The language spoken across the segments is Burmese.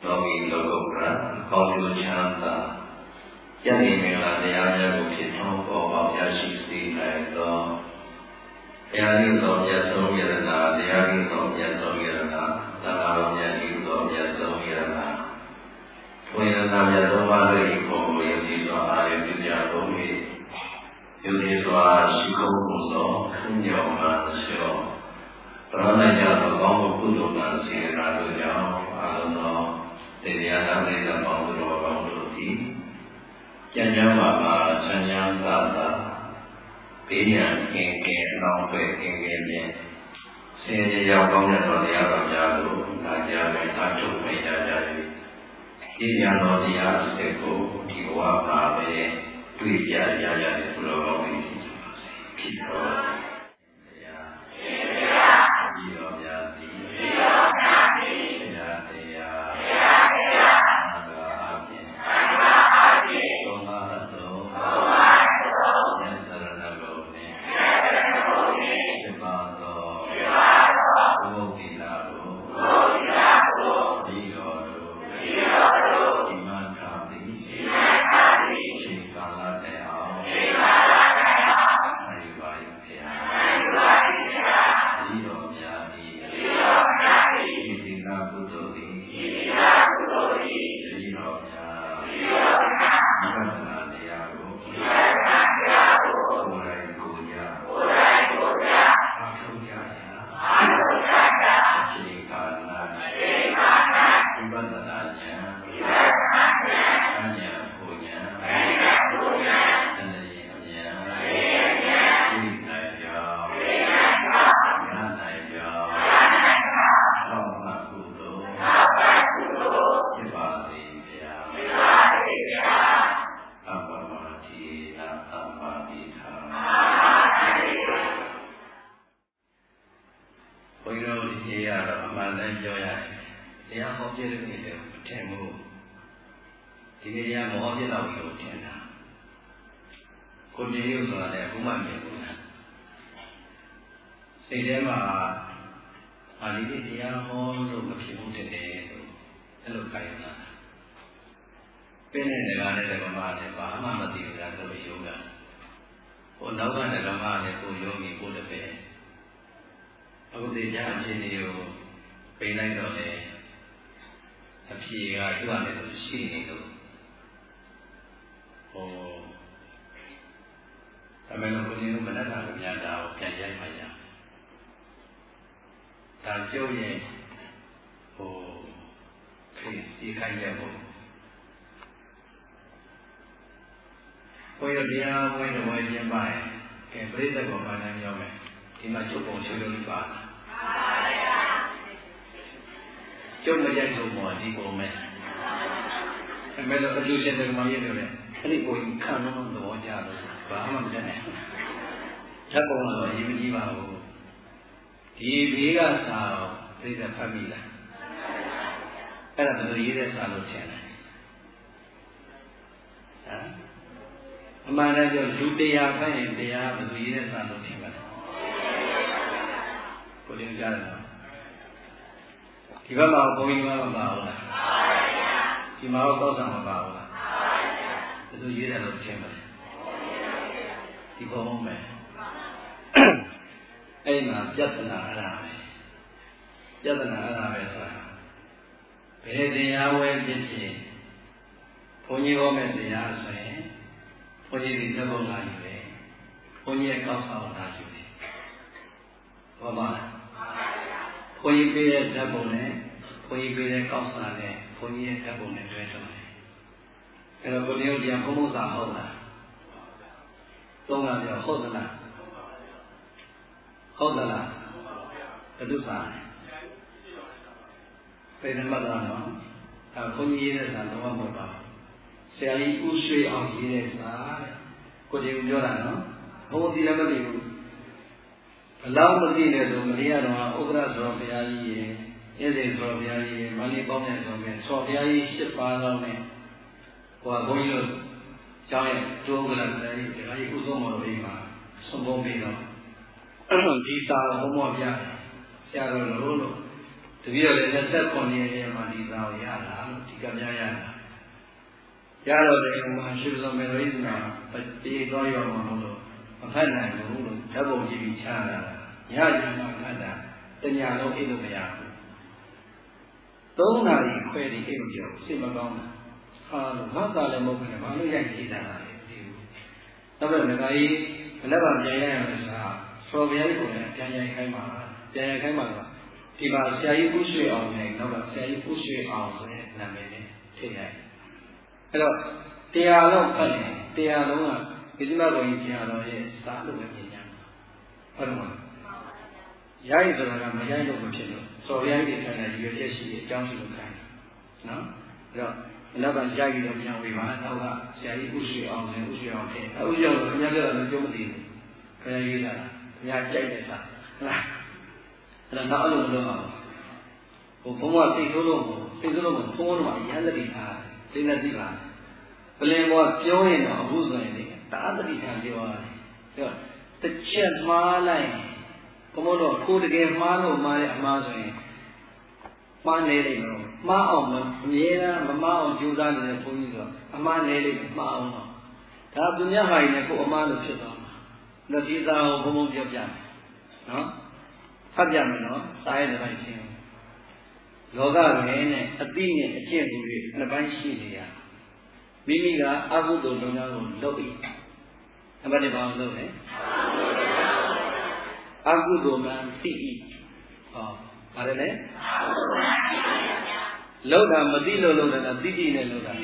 လောကီလောကုတ္တရာကောင်းကျိုးချမ်းသာယနေ့မင်္ဂလာတရားများကိုဖြစ်ထွန်းပေါ်ပေါက်ရရှိစေနိုင်သောတရားရင်းသောမြတ်ဆုံးယရနာတရားရင်းသောမြတ်ဆုံးယရနာသံဃာတော်မြတ်ဤသောမြတ်ဆုံးယရနာဘုရားနာမြတ်သောပါရိဘုံကိုယုံကြည်စွာအာရုံပြုကြကုန်၏ယုံကြည်စွာရှိခိုးမှုသောခုညောမှလျှော့ပရဏယသောကောင်းမှုကုသိုလ်မှစေတနာတို့ကြောင့်အာလုံးသောတရားနာမိတ်သောပေါင်းတော်ကောင်းတို့သည်ကျမ်းစာမှာချမ်းသာသာဘေးရန်ကင်းကင်းအလောင်းပဲကင်းကင်းဖြင့်ဆင်းရဲရောက်ကောင်းတဲ့တော်တရားတော်များကိုနာကြားနိုင်အားထုတ်နိုင်ကြကြ၏ဒီဉာဏ်တော်တရားအစစ်ကိုဒီဘဝမှာပဲတွေ့ကြရရတယ်ဘုရားကောင်းကြီးဖြစ်တော်ဒီစာဘုံမောပြဆရာတော်လို့တပည့်တော်လည်း29ရက်မှာဒီစာကိုရတာလို့ Kamaya. Yaro de Mahashivla Meloisna, but the Doyo Mono, a Pana, double GB Chana, Yajima Kana, then Yano Ilumia. Don't I query Iljo, Simagona. Mata Mokan, Manuya. Nagai, never Jaya, Soviet, Jaya Kaima, Tiba Sai Pushi on me, no, Sai Pushi on me, Namene. Hello, they are not funny, they are not, it's not going to start with Yam. Yai is a Mayan, so Yai is a USC, Johnson kind. No? Another Jaggy of Young Rivan, Sai Pushi on me, Ushi on me. I was young, never Jomadi. Can I use that? Yeah, and another one. Puma Tizolo, Puma, Yandita, Sinativa. Blame what join or who's going the other time you are. The chest ma line. Pomono, code again, Mano, my Amazon. Ma Nelly, Ma on, Miera, Mamma, Judan, and Punizo, a man Nelly, Ma on. Tabunya Hine, for a man of Chidon. The Visa of Homo Jam. No? Fabiano, side of I think. Loga, a being a champion, and a banshee. Mimiga, Abudo, Lobi. Somebody found Lobi. Abudo man, C. Oh, Arene? Loda, Madilo, Loda, Didi, and Loda.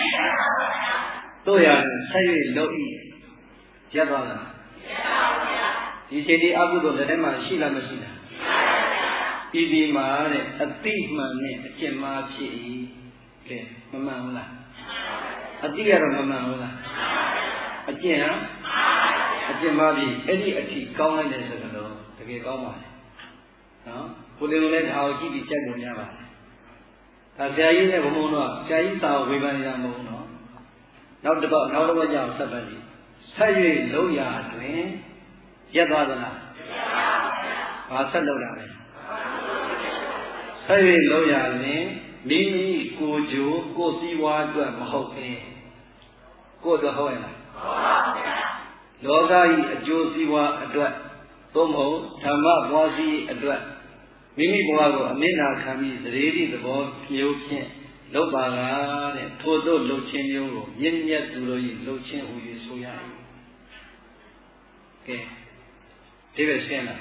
Toya, say Lobi. Jabala. You say the Abudo, the Dema, Shila Machina. Ibi Mare, a thief man, a Chemachi. Okay, Mamma. A dear Mamma. Again, a Jemabi, any a tea, common as a girl, to get on. No? Put in let how he be checked on Yava. As there is a woman, Jaisa, women, Yamono. Not about Yam somebody. Say, Loya, twin. Yadana. Barcelona. Say, Loya, Mimi, Gojo, Gosiwa, Mahoke. Go to Hoena. Logai, Josiwa, a duet. Tomo, Tama, Wazi, a duet. Mimi Boago, Amina Kami, the lady, the ball, Yokin, Lobaga, Todo, Lochin, Yoro, Yin Yet, Lochin, who is so young. Okay. David Sena.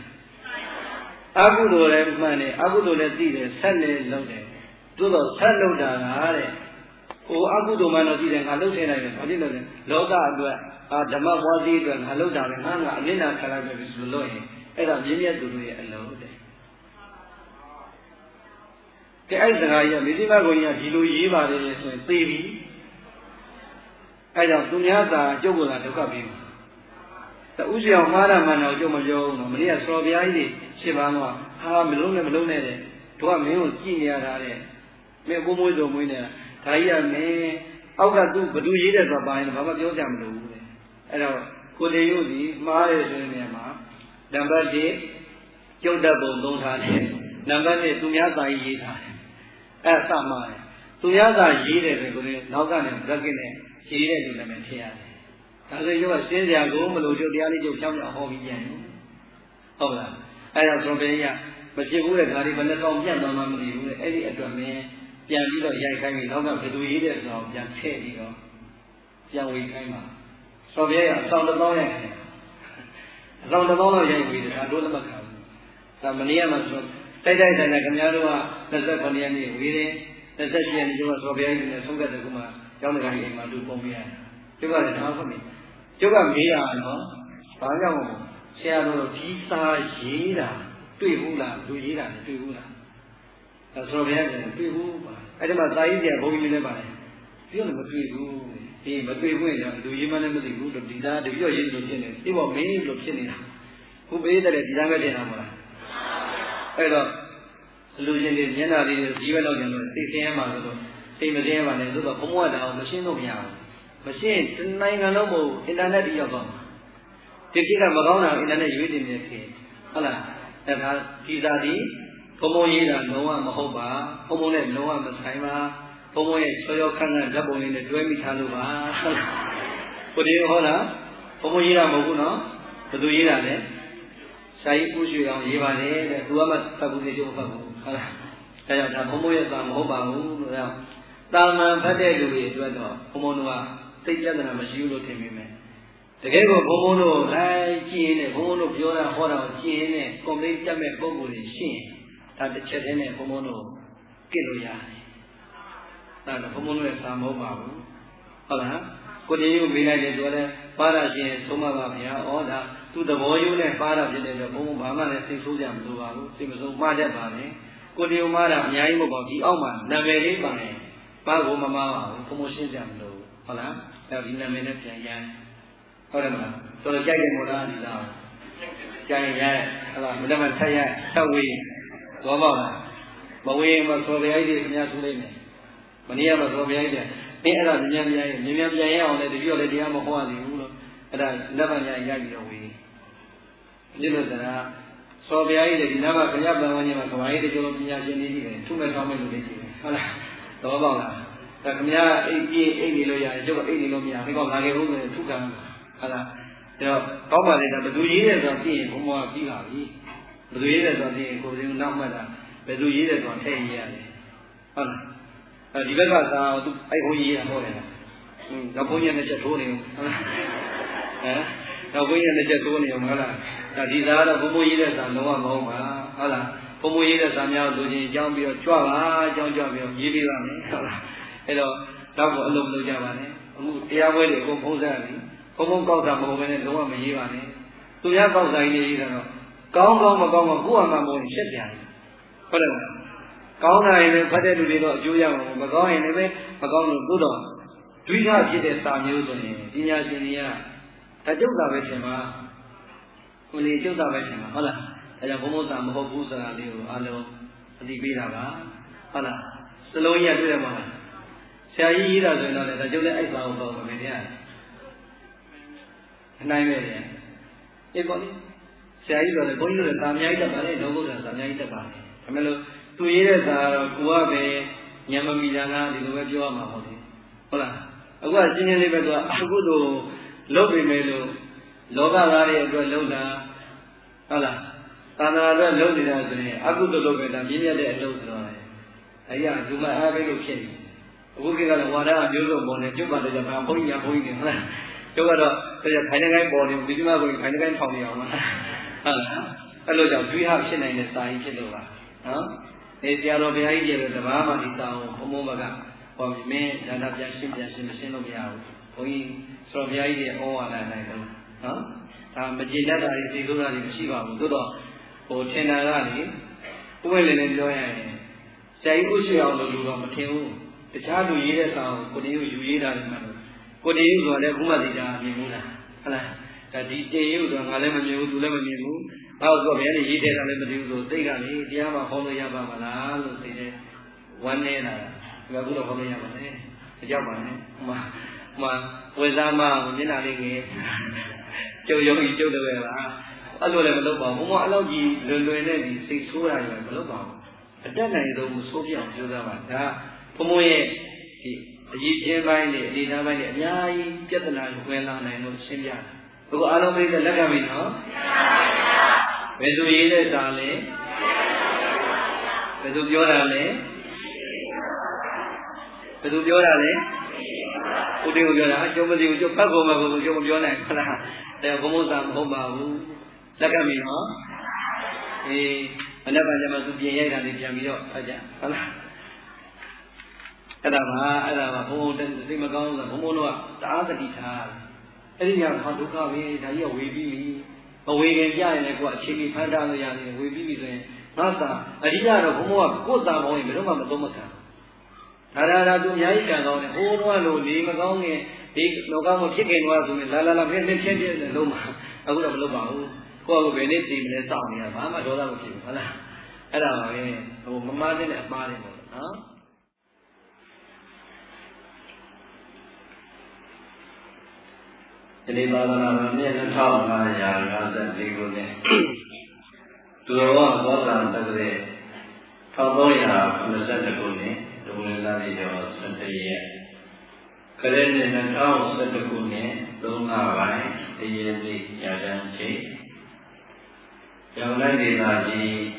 Abudo money, Abudo Lady, Sunday loaded. Do the sun loader, oh, Abudo man of Eden, hello, I didn't know. Loda, Dama was even, hello, down, Hanga, Nina Calabas, Loy, and I'm Jimmy to do it alone. The Isaiah, Midima Goya, Hilu Yiva, baby. I don't do Yaza, Jogola to copy. The Uzi of Mara Jomajo, Maria Soviadi, Shivano, Melone, to a meal, Ginia, Megumo, Winner, Taya me, Auga do, but do you ever buy Baba Jojam? And could they use the Mare Nema, number D, Jodabo, don't have him, number D, Tumiaza Yita, as some mine. Tumiaza Yita, Nogan and Dragine, she didn't even hear. As you are still there, go, Melo, the Ali, Jam, Hobby Yen. Hold on. I have from Benya, but she would have had even a long jam on Mammy, any at a man, Yamito Yankai, Noga, to do either of Jan Teddy, Young we came up. So, yeah, sound of Noyan. Sound of Noyan, I don't know. Some Maniamas, Tada and Nakamara, the Zapaniani, reading, the Session, you were Soviet in the Sunga de Guma, Yamaga, Madu Pomia. You got it now for me. You got me, I know. Payamo, Shadow, Tisa, Yida, Tuhula, Tuhila, Tuhula. That's Soviet, Tuhu. I don't know, Zaidi, going in the body. You know what we do. He but we win, do you manage the good of Dida, the Yoyin Lieutenant? He was many Lieutenant. Who made that at Dinaga? I don't. Illusion is generally even of them, same as Emma and the Homoda, machine of Yam. Machine, 9 noble, internet Yabon. Take it up around internet using the case. Allah, that has Tizadi, Homoyeda, Noah Mahoba, Homonet, Noah Masaima, ဘုံဘုံရဲ့ချောချောခန့်ခန့်ဓာတ်ပုံလေးနဲ့တွဲမိထားလို့ပါကိုဒီဟောလားဘုံဘုံရေးတာမဟုတ်ဘူးနော်ဘယ်သူရေးတာလဲရှားကြီးဥရွှေအောင်ရေးပါတယ်တဲ့သူကမှဖတ်ဘူးလေကျုပ်ဖတ်ဘူးဟုတ်လားဒါကြောင့်ဒါဘုံဘုံရဲ့သာမဟုတ်ပါဘူးလို့ဒါတာမန်ဖတ်တဲ့လူတွေအတွက်တော့ဘုံဘုံတို့ကသိပြဿနာမရှိဘူးလို့ထင်မိမယ်တကယ်ကိုဘုံဘုံတို့လိုက်ကြည့်နေဘုံဘုံတို့ပြောတာဟောတာကိုကြည့်နေကွန်ပလီတက်မဲ့ပုံကိုယ်တွေရှင်းဒါတစ်ချက်တည်းနဲ့ဘုံဘုံတို့ကြည့်လို့ရတယ်ဒါတော့ဘုံဘုံတို့ရဲ့သာမဟုတ်ပါဘူးဟုတ်လားကိုတည်းကိုမေးလိုက်တယ်သူကလည်းပါရရှင်သုံးပါပါဗျာဩဒါသူသဘောရိုးနဲ့ပါရဖြစ်တဲ့အတွက်ဘုံဘုံဘာမှလည်းသိဆိုးကြမလို့ပါဘူးသိမဆုံးမှားတတ်ပါနဲ့ကိုတည်းကိုမှားတာအများကြီးမဟုတ်ပါဘူးဒီအောက်မှာနာမည်လေးပါရင်ဘာကိုမမှားပါဘူးဘုံဘုံရှင်းကြမလို့ဟုတ်လားအဲဒီနာမည်နဲ့ပြန်ရဟုတ်တယ်မလားဆိုတော့ကြိုက်တယ်မို့လားဒီလားကြိုက်ရဟုတ်လားမတမဆက်ရဆက်ဝေးဘောပေါက်လားမဝေးမဆိုပြိုက်တွေခင်ဗျားသူလေးမယ်မနေ့ကမဆိုပြိုက်တယ်အဲ့ဒါမြန်မြန်ပြန်ရအောင်လေတပြည့်တော့လည်းတရားမဟောရသေးဘူးလို့အဲ့ဒါလက်ပံညာရိုက်ပြီးတော့ဝေးဒီလိုစကားစောပြိုက်တွေဒီနာမခရပန်ဝင်မှာကဘာကြီးတချို့ပညာရှင်တွေကြီးတယ်သူ့မဲ့ကောင်းမဲ့လူတွေကြီးတယ်ဟုတ်လားသဘောပေါက်လားဒါခင်ဗျားအိတ်ပြေးအိတ်နေလို့ရတယ်ကျုပ်အိတ်နေလို့မရဘူးကောလာခဲ့ဦးမယ်ထုခံဟုတ်လားဒါတော့ကောင်းပါလေဒါဘယ်သူရေးတယ်ဆိုတော့သိရင်ဘုံဘွားပြီးပါပြီဘယ်သူရေးတယ်ဆိုတော့သိရင်ကိုယ်စင်းနောက်မှတ်တာဘယ်သူရေးတယ်ဆိုတော့ထည့်ရေးရတယ်ဟုတ်လားအဲဒီဘက်ကသာသူအဲ့ဘုန်းကြီးရေးတာဟောတယ်တော့ဘုန်းကြီးနဲ့ချက်ထိုးနေဟုတ်လားတော့ဘုန်းကြီးနဲ့ချက်ထိုးနေဟုတ်လားဒါဒီသားတော့ဘုန်းဘုန်းရေးတဲ့စာလုံးဝမဟုတ်ပါဟုတ်လားဘုန်းဘုန်းရေးတဲ့စာများလို့ချင်းအကြောင်းပြီးတော့ကြွပါအကြောင်းကြွပြီးတော့ရေးပေးပါမယ်ဟုတ်လားအဲ့တော့တော့အလုံးမလုပ်ကြပါနဲ့အခုတရားပွဲတွေအကုန်ဖုံးစားပြီဘုံဘုံကောက်တာမဟုတ်ဘဲနဲ့လုံးဝမရေးပါနဲ့သူများကောက်တာကြီးရေးတာတော့ကောင်းကောင်းမကောင်းမကိုယ့်အမှန်မဟုတ်ရင်ရှက်ပြန်တယ်ဟုတ်တယ်မလားကောင်းတာရင်လည်းဖတ်တဲ့လူတွေတော့အကျိုးရမှာမကောင်းရင်လည်းမကောင်းလို့သို့တော့ဒွိထဖြစ်တဲ့စာမျိုးဆိုရင်ပညာရှင်တွေကဒါကျုပ်တာပဲထင်ပါကိုလေကျုပ်တာပဲထင်ပါဟုတ်လားအဲကြောင့်ဘုံဘုံစာမဟုတ်ဘူးဆိုတာလေးကိုအားလုံးအသိပေးတာပါဟုတ်လားစလုံးကြီးတွေ့ရမှာလားဆရာကြီးရေးတာဆိုရင်တော့ဒါကျုပ်လည်းအဲ့စာကိုပေါ့မမြင်ရအနိုင်ပဲလေအေးပေါ့လေဆရာကြီးဆိုတော့ဘုန်းကြီးတို့လည်းသာအများကြီးတက်ပါလေလောကုတ္တရာသာအများကြီးတက်ပါလေဒါမဲ့လို့သူရေးတဲ့စာတော့ကိုကပဲညံမမီတာလားဒီလိုပဲပြောရမှာဟုတ်တယ်ဟုတ်လားအခုကရှင်းရှင်းလေးပဲသူကအကုသိုလ်လုပ်ပေမဲ့လို့လောကသားတွေအတွက်လုပ်တာဟုတ်လားသာသနာအတွက်လုပ်နေတာဆိုရင်အကုသိုလ်လုပ်ပဲဒါမြင့်မြတ်တဲ့အလုပ်ဆိုတော့အဲ့ရဒီမှာအားပေးလို့ဖြစ်နေအခုကလည်းဝါဒအမျိုးစုံပေါ်နေကျုပ်ပါတယ်ကဘာဘုန်းကြီးညာဘုန်းကြီးတွေဟုတ်လားကျုပ်ကတော့တရားခိုင်နေကိုင်းပေါ်နေဒီမှာကိုခိုင်နေကိုင်းထောင်နေအောင်လားဟုတ်လားအဲ့လိုကြောင့်တွေးဟဖြစ်နိုင်တဲ့စာကြီးဖြစ်လို့ပါနော်ဒီဆရာတော်ဘုရားကြီးတွေတဘာမှဒီစာကိုဘုံဘုံဘကဟောမင်းဒါနပြန်ရှင်းမရှင်းလို့မရဘူးဘုန်းကြီးဆိုတော်ဘုရားကြီးတွေဩဝါဒနိုင်တယ်နော်ဒါမကျေတတ်တာတွေသိလို့တာတွေမရှိပါဘူးသို့တော့ဟိုထင်တာကလေဥပ္ပလင်နဲ့ပြောရရင်ဆရာကြီးဥရှိအောင်လို့လူတော့မထင်ဘူးတခြားလူရေးတဲ့စာကိုကိုတေးကိုယူရေးတာလည်းမှလို့ကိုတေးဆိုတော့လည်းခုမှသိတာမြင်ဘူးလားဟုတ်လားဒါဒီတေးရုပ်တော့ငါလည်းမမြင်ဘူးသူလည်းမမြင်ဘူးဘာလို့ဆိုဘယ်နဲ့ရေးတဲ့တာလည်းမသိဘူးဆိုသိကလေတရားမှဟောလို့ရပါမလားလို့သိတယ်ဝမ်းနေတာဒါကတော့ဟောလို့ရပါနဲ့မကြောက်ပါနဲ့ဟိုမှာဝေစားမမျက်နှာလေးငယ်ကျုပ်ရုံကြီးကျုပ်တော့ပဲလားအဲ့လိုလည်းမလုပ်ပါဘူးဘုံမအဲ့လောက်ကြီးလွယ်နဲ့ဒီစိတ်ဆိုးရတယ်မလုပ်ပါဘူးအတက်နိုင်ဆုံးဆိုးပြအောင်ကြိုးစားပါဒါဘုံမရဲ့ဒီအရေးချင်းပိုင်းနဲ့အနေထားပိုင်းနဲ့အများကြီးပြဿနာကိုဝင်လာနိုင်လို့ရှင်းပြတာဘုရားအားလုံးသိတဲ့လက်ကပြီနော်ဘယ်သူရေးတဲ့စာလဲဘယ်သူပြောတာလဲဘယ်သူပြောတာလဲဦးတေကိုပြောတာအကျုံးမသိဘူးကျုပ်ဖတ်ကုန်မှာကိုကျုံးမပြောနိုင်ခလားတဲ့ဘုံဘုံစာမဟုတ်ပါဘူးလက်ကပြီနော်အေးအနက်ကကျမှသူပြင်ရိုက်တာလေးပြန်ပြီးတော့ဖတ်ကြဟုတ်လားအဲ့ဒါပါဘုံဘုံသိမကောင်းဘူးဆိုဘုံဘုံတို့ကတအားတတိထားအဲ့ဒီညဟာဒုက္ခပဲဒါကြီးကဝေပြီးပြီမဝေခင်ကြရင်လည်းကိုယ်အခြေအနေဖန်တာလို့ရတယ်ဝေပြီးပြီဆိုရင်ငါသာအဓိကတော့ဘုံဘုံကကိုယ်သာမောင်းရင်ဘယ်တော့မှမသုံးမခံဒါသူအများကြီးကံကောင်းတယ်ဟိုးတော့လို့နေမကောင်းခင်ဒီလောကမှာဖြစ်ခင်တော့ဆိုရင်လာမင်းချင်းလုံးမှာအခုတော့မလုပ်ပါဘူးကိုယ့်ကဘယ်နဲ့တည်မလဲစောင့်နေရဘာမှဒေါသမဖြစ်ဘူးဟုတ်လားအဲ့ဒါပါပဲဟိုမမတဲ့အမှားတွေပေါ့နော်ဒီပါဒနာမြင့်2554ခုနှစ်သူတော်ဘောဇာတက္ကရာ1382ခုနှစ်ဒုလင်္ဂ Sari Yo Sataye Karen and Tao Satakune, Luna Vai, the Yeti Yadanchi Yamadi Raji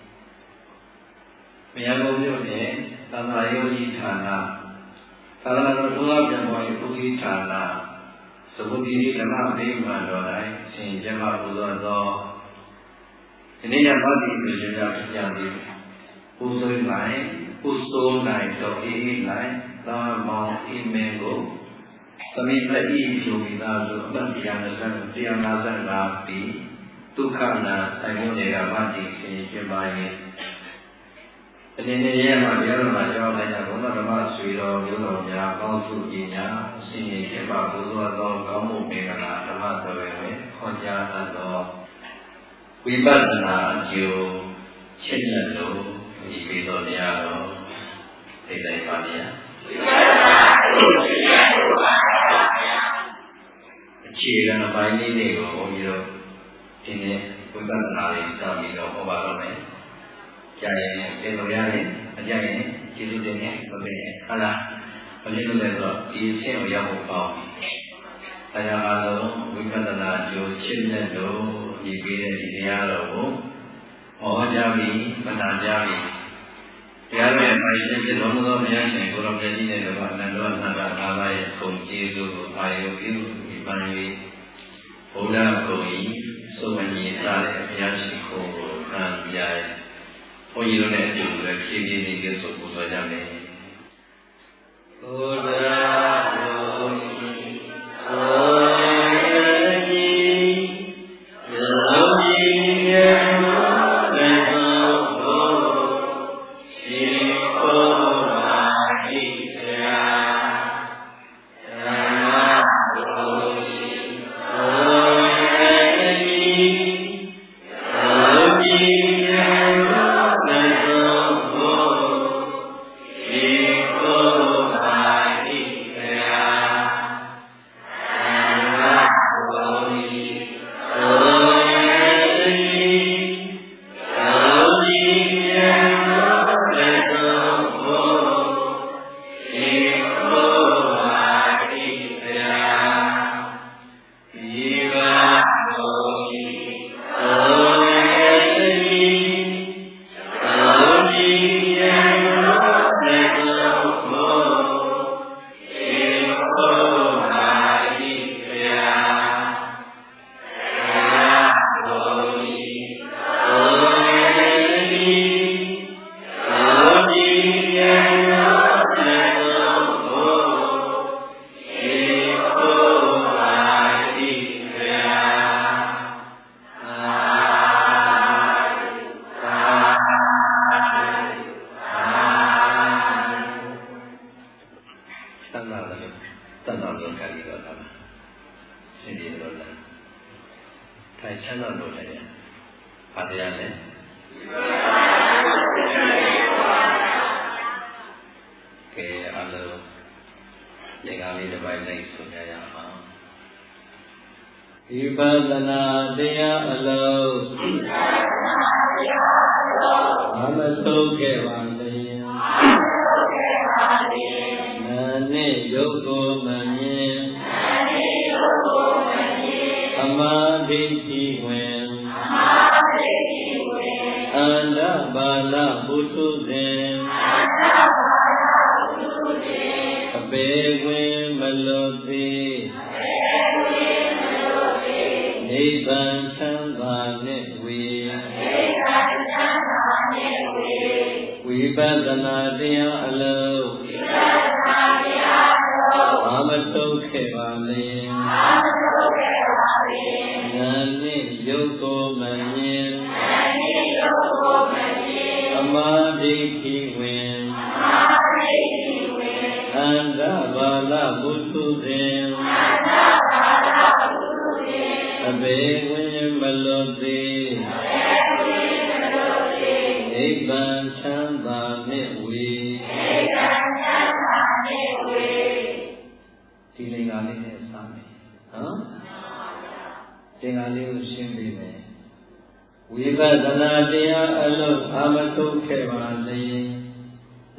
Miyamoyo, Tanayoji Tana, Tanaka Yamoy Tana, Sabuki Lama Bima, Saint Jama Buzo, in Yamadi Vijaya Yandi, Uso Nine, Uso Nine, Toki Nine, Tama Imengo, Samita Yumina, Bandiana, Diana Rapi, Tukana, Samuel Mati, Saint Jemai. And in the year, my young and I will not sweet or you know, go to Gina, singing about Buzo, Gomu, Megana, Tamata, Honja, and we Badana, you, Chinado, Ibido, Tedaya. Children by Nidio, you know, in it, we Badana, some you know, over Giant, a giant, children, Allah, a little level, is him or Yahoo Pound. I have we Badana, you, Chinado, Ibido, or Javi, Banajami. The other I said, one of the Yasin, one of the Dina, Nanda, Komjizu, Ayu, Ibani, Oda, Koi, so many Yashiko, and Yai, or you don't have to, like, Kiri, the of Buzajame.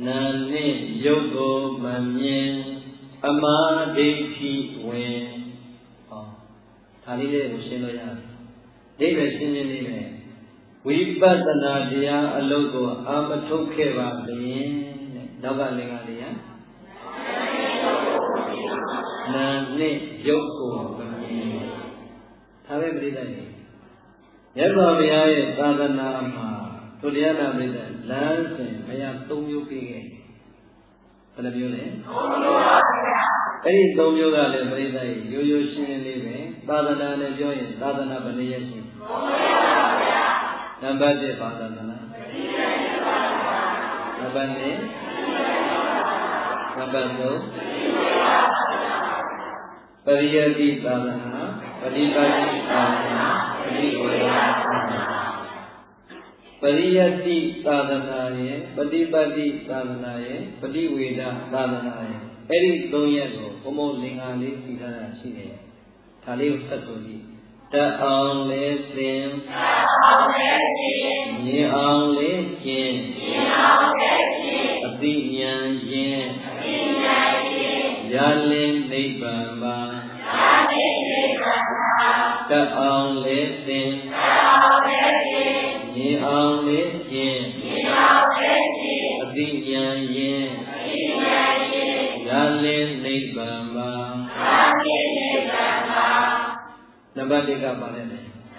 နာနဲ့ရုပ်ကိုမမြင်အမှားဒိဋ္ဌိဝင်ဟောဒါလေးလေးကိုရှင်းလို့ရတယ်ဒိဋ္ဌိရှင်းနေတယ်ဝိပဿနာတရားအလုပ်ကိုအာမထုတ်ခဲ့ပါလျင်တဲ့နောက်ကလင်္ကာလေးရနာနဲ့ရုပ်ကိုမမြင်ဒါပဲပြိတ္တရေမြတ်စွာဘုရားရဲ့သာသနာမှာသူတရားနာပြိတ္တလမ်းစဉ်ဘုရား၃မျိုးပေးခဲ့ဘယ်နှမျိုးလဲ၃မျိုးပါဗျာအဲ့ဒီ၃မျိုးကလည်းပြိတ္တရေရိုးရိုးရှင်းရှင်းလေးပဲသာသနာနဲ့ပြောရင်သာသနာဘယ်နည်းရှိ၃မျိုးပါဗျာနံပါတ်1ဘာသာနာနံပါတ်2နံပါတ်3ပရိယတိသာသနာပฏิပတ်တိသာသနာပฏิဝေဒသာသနာပရိယတိသာသနာရဲ့ပฏิပတ်တိသာသနာရဲ့ပฏิဝေဒသာသနာရဲ့အဲ့ဒီ၃ရက်ကိုဘုံဘုံလင်္ကာလေးသိထားတာရှိတယ်ဒါလေးကိုဆက်ဆိုကြည့်တအောင်လေးသင်တအောင်လေးသင်မြင်အောင်လေးကျင့်မြင်အောင်လေးကျင့်အသိဉာဏ်ယင်အသိဉာဏ်ယင်ရလင်းနိဗ္ဗာန်မှာရလင်းနိဗ္ဗာန်မှာတအောင်လေးသင်တအောင်လေးသင်မြင်အောင်လေးကျင့်မြင်အောင်လေးကျင့်အသိဉာဏ်ယင်အသိဉာဏ်ယင်ရလင်းနိဗ္ဗာန်မှာရလင်းနိဗ္ဗာန်မှာနံပါတ်1ကပါလဲ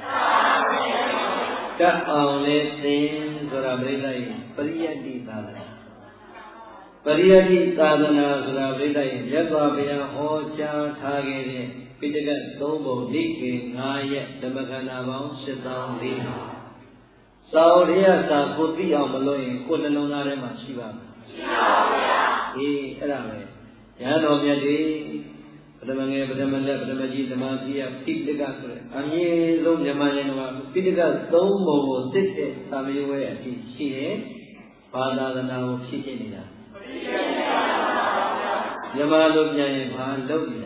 တတ်အောင်လေးသင်ဆိုတာပြိဿရဲ့ပရိယတ္တိသာသနာပရိယတ္တိသာသနာဆိုတာပြိဿရဲ့မြတ်စွာဘုရားဟောကြားထားခဲ့တဲ့ပိဋကတ်3ပုံနိကေ9ရက်ဓမ္မခန္ဓာပေါင်း8400သာဝရိယသာကိုသိအောင်မလို့ရင်ကိုယ်နှလုံးသားထဲမှာရှိပါမယ်ရှိပါဗျာအေးအဲ့ဒါပဲဉာဏ်တော်မြတ်တွေပထမငယ်ပထမလက်ပထမကြီးဓမ္မကြီးရပိဋကဆိုတဲ့အမြင့်ဆုံးမြန်မာနိုင်ငံမှာပိဋက3ပုံကိုစစ်တဲ့သာမယဝဲအဖြစ်ရှိတယ်ဘာသာသနာကိုဖြစ်ဖြစ်နေတာမြန်မာလိုပြန်ရင်ဘာလုပ်နေတာ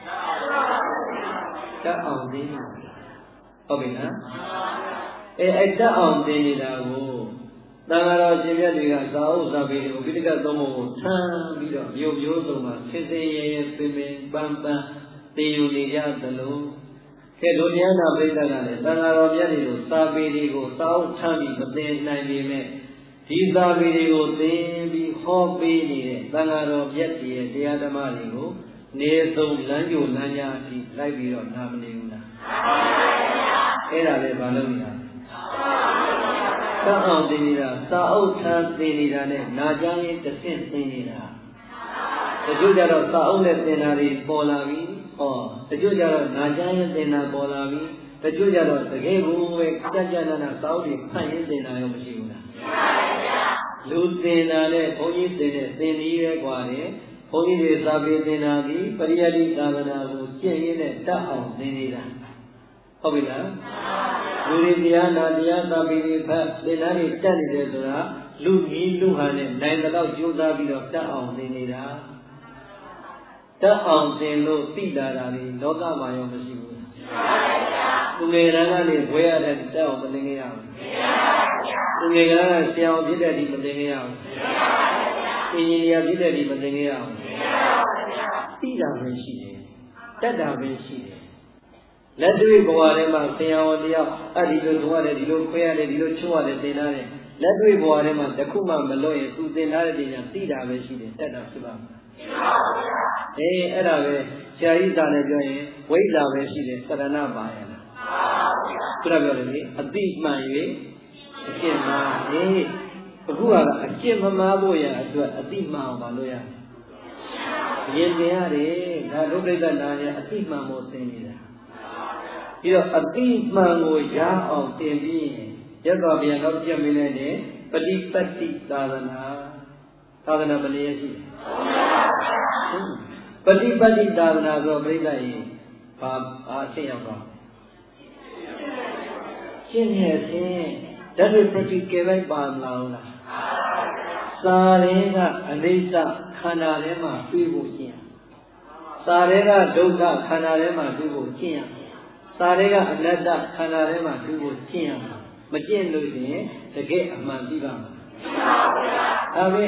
တတ်အောင်သိနေတာဟုတ်ပြီနော်အဲ့တတ်အောင်သိနေတာကိုသံဃာတော်ရှင်မြတ်တွေကသာဥစာပေတွေကိုပိဋက3ပုံကိုထမ်းပြီးတော့မျိုးမျိုးစုံမှာဆင်းဆင်းရဲရဲပင်ပင်ပန်းပန်းသိယူနေကြသလိုကဲဒုတိယနာပိဋကကလည်းသံဃာတော်မြတ်တွေကိုစာပေတွေကိုသာဥထမ်းပြီးမသိနိုင်ပေမဲ့ဒီစာပေတွေကိုသိပြီးဟောပေးနေတဲ့သံဃာတော်မြတ်ရဲ့တရားဓမ္မတွေကိုနေဆုံးလမ်းကြိုလမ်းကြားအထိလိုက်ပြီးတော့နာမနေဘူးလားအဲ့ဒါလည်းဘာလို့နေတာတတ်အောင်သိနေတာစာအုပ်ထမ်းသိနေတာနဲ့နာကြားရင်တစ်ဆင့်သိနေတာတချို့ကြတော့စာအုပ်နဲ့သင်တာတွေပေါ်လာပြီတချို့ကြတော့နာကြားရင်သင်တာပေါ်လာပြီတချို့ကြတော့တကယ်ကိုပဲကြနာစာအုပ်တွေဖတ်ရင်သင်တာရောမရှိဘူးလားလူသင်တာနဲ့ဘုန်းကြီးသင်တဲ့သင်နည်းပဲกว่าတယ်ဘုန်းကြီးတွေစာပေသင်တာဒီပရိယတ္တိသာသနာကိုကျင့်ရင်းနဲ့တတ်အောင်သင်နေတာဟုတ်ပြီလားလူတွေတရားနာတရားသာပေတွေဖတ်သင်္ဍာတွေတက်နေတယ်ဆိုတာလူကြီးလူဟာနဲ့နိုင်တော့ကြိုးစားပြီးတော့တတ်အောင်သင်နေတာတတ်အောင်သင်လို့သိလာတာလေလောကမှာရောမရှိဘူးသူငယ်တန်းကနေဘွဲရတဲ့တက်အောင်မသင်ခဲ့ရဘူးသူငယ်ကန်းကဆရာအောင်ဖြစ်တဲ့ဒီမသင်ခဲ့ရဘူးအင်ဂျင်နီယာဖြစ်တဲ့ဒီမသင်ခဲ့ရဘူးသိတာပဲရှိတယ်တတ်တာပဲရှိတယ်လက်တွေ့ဘဝထဲမှာဆရာတော်တယောက်ဒီလိုသွားတယ်ဒီလိုခွဲရတယ်ဒီလိုချိုးရတယ်သင်ထားတယ်လက်တွေ့ဘဝထဲမှာတစ်ခုမှမလွတ်ရင်သူသင်ထားတဲ့ဉာဏ်သိတာပဲရှိတယ်တက်တာဖြစ်ပါမယ်အဲ့ဒါပဲဆရာကြီးသာလည်းပြောရင်ဝိဇ္ဇာပဲရှိတယ်သရဏပါရလားသူကပြောတယ်လေအတိမှန်၍အကျင့်မှားအခုကအကျင့်မမှားဖို့ရအတွက်အတိမှန်အောင်မလုပ်ရရင်သင်ရတယ်ဒါဒုက္ခိတနာရအတိမှန်ဖို့သင်နေတာပြီးတော့အတိမှန်ကိုရအောင်သင်ပြီးရသော်ဘုရားတော့ပြမင်းလိုက်တယ်ပฏิပတ်တိသာသနာဘယ်နည်းရှိပฏิပတ်တိသာသနာဆိုပြိဿရေဘာအရှင်းရောက်တော့ရှင်းရဲ့ရှင်းဓာတ်တွေ practical ပဲပါမလားဟုတ်လားစာရဲကအနိစ္စခန္ဓာထဲမှာတွေ့ဖို့ရှင်းစာရဲကဒုက္ခခန္ဓာထဲမှာတွေ့ဖို့ရှင်းရစာရဲကအနတ္တခန္ဓာထဲမှာတွေ့ဖို့ရှင်းရမကျင့်လို့ရှိရင်တကယ်အမှန်သိပါမှာဒါပဲ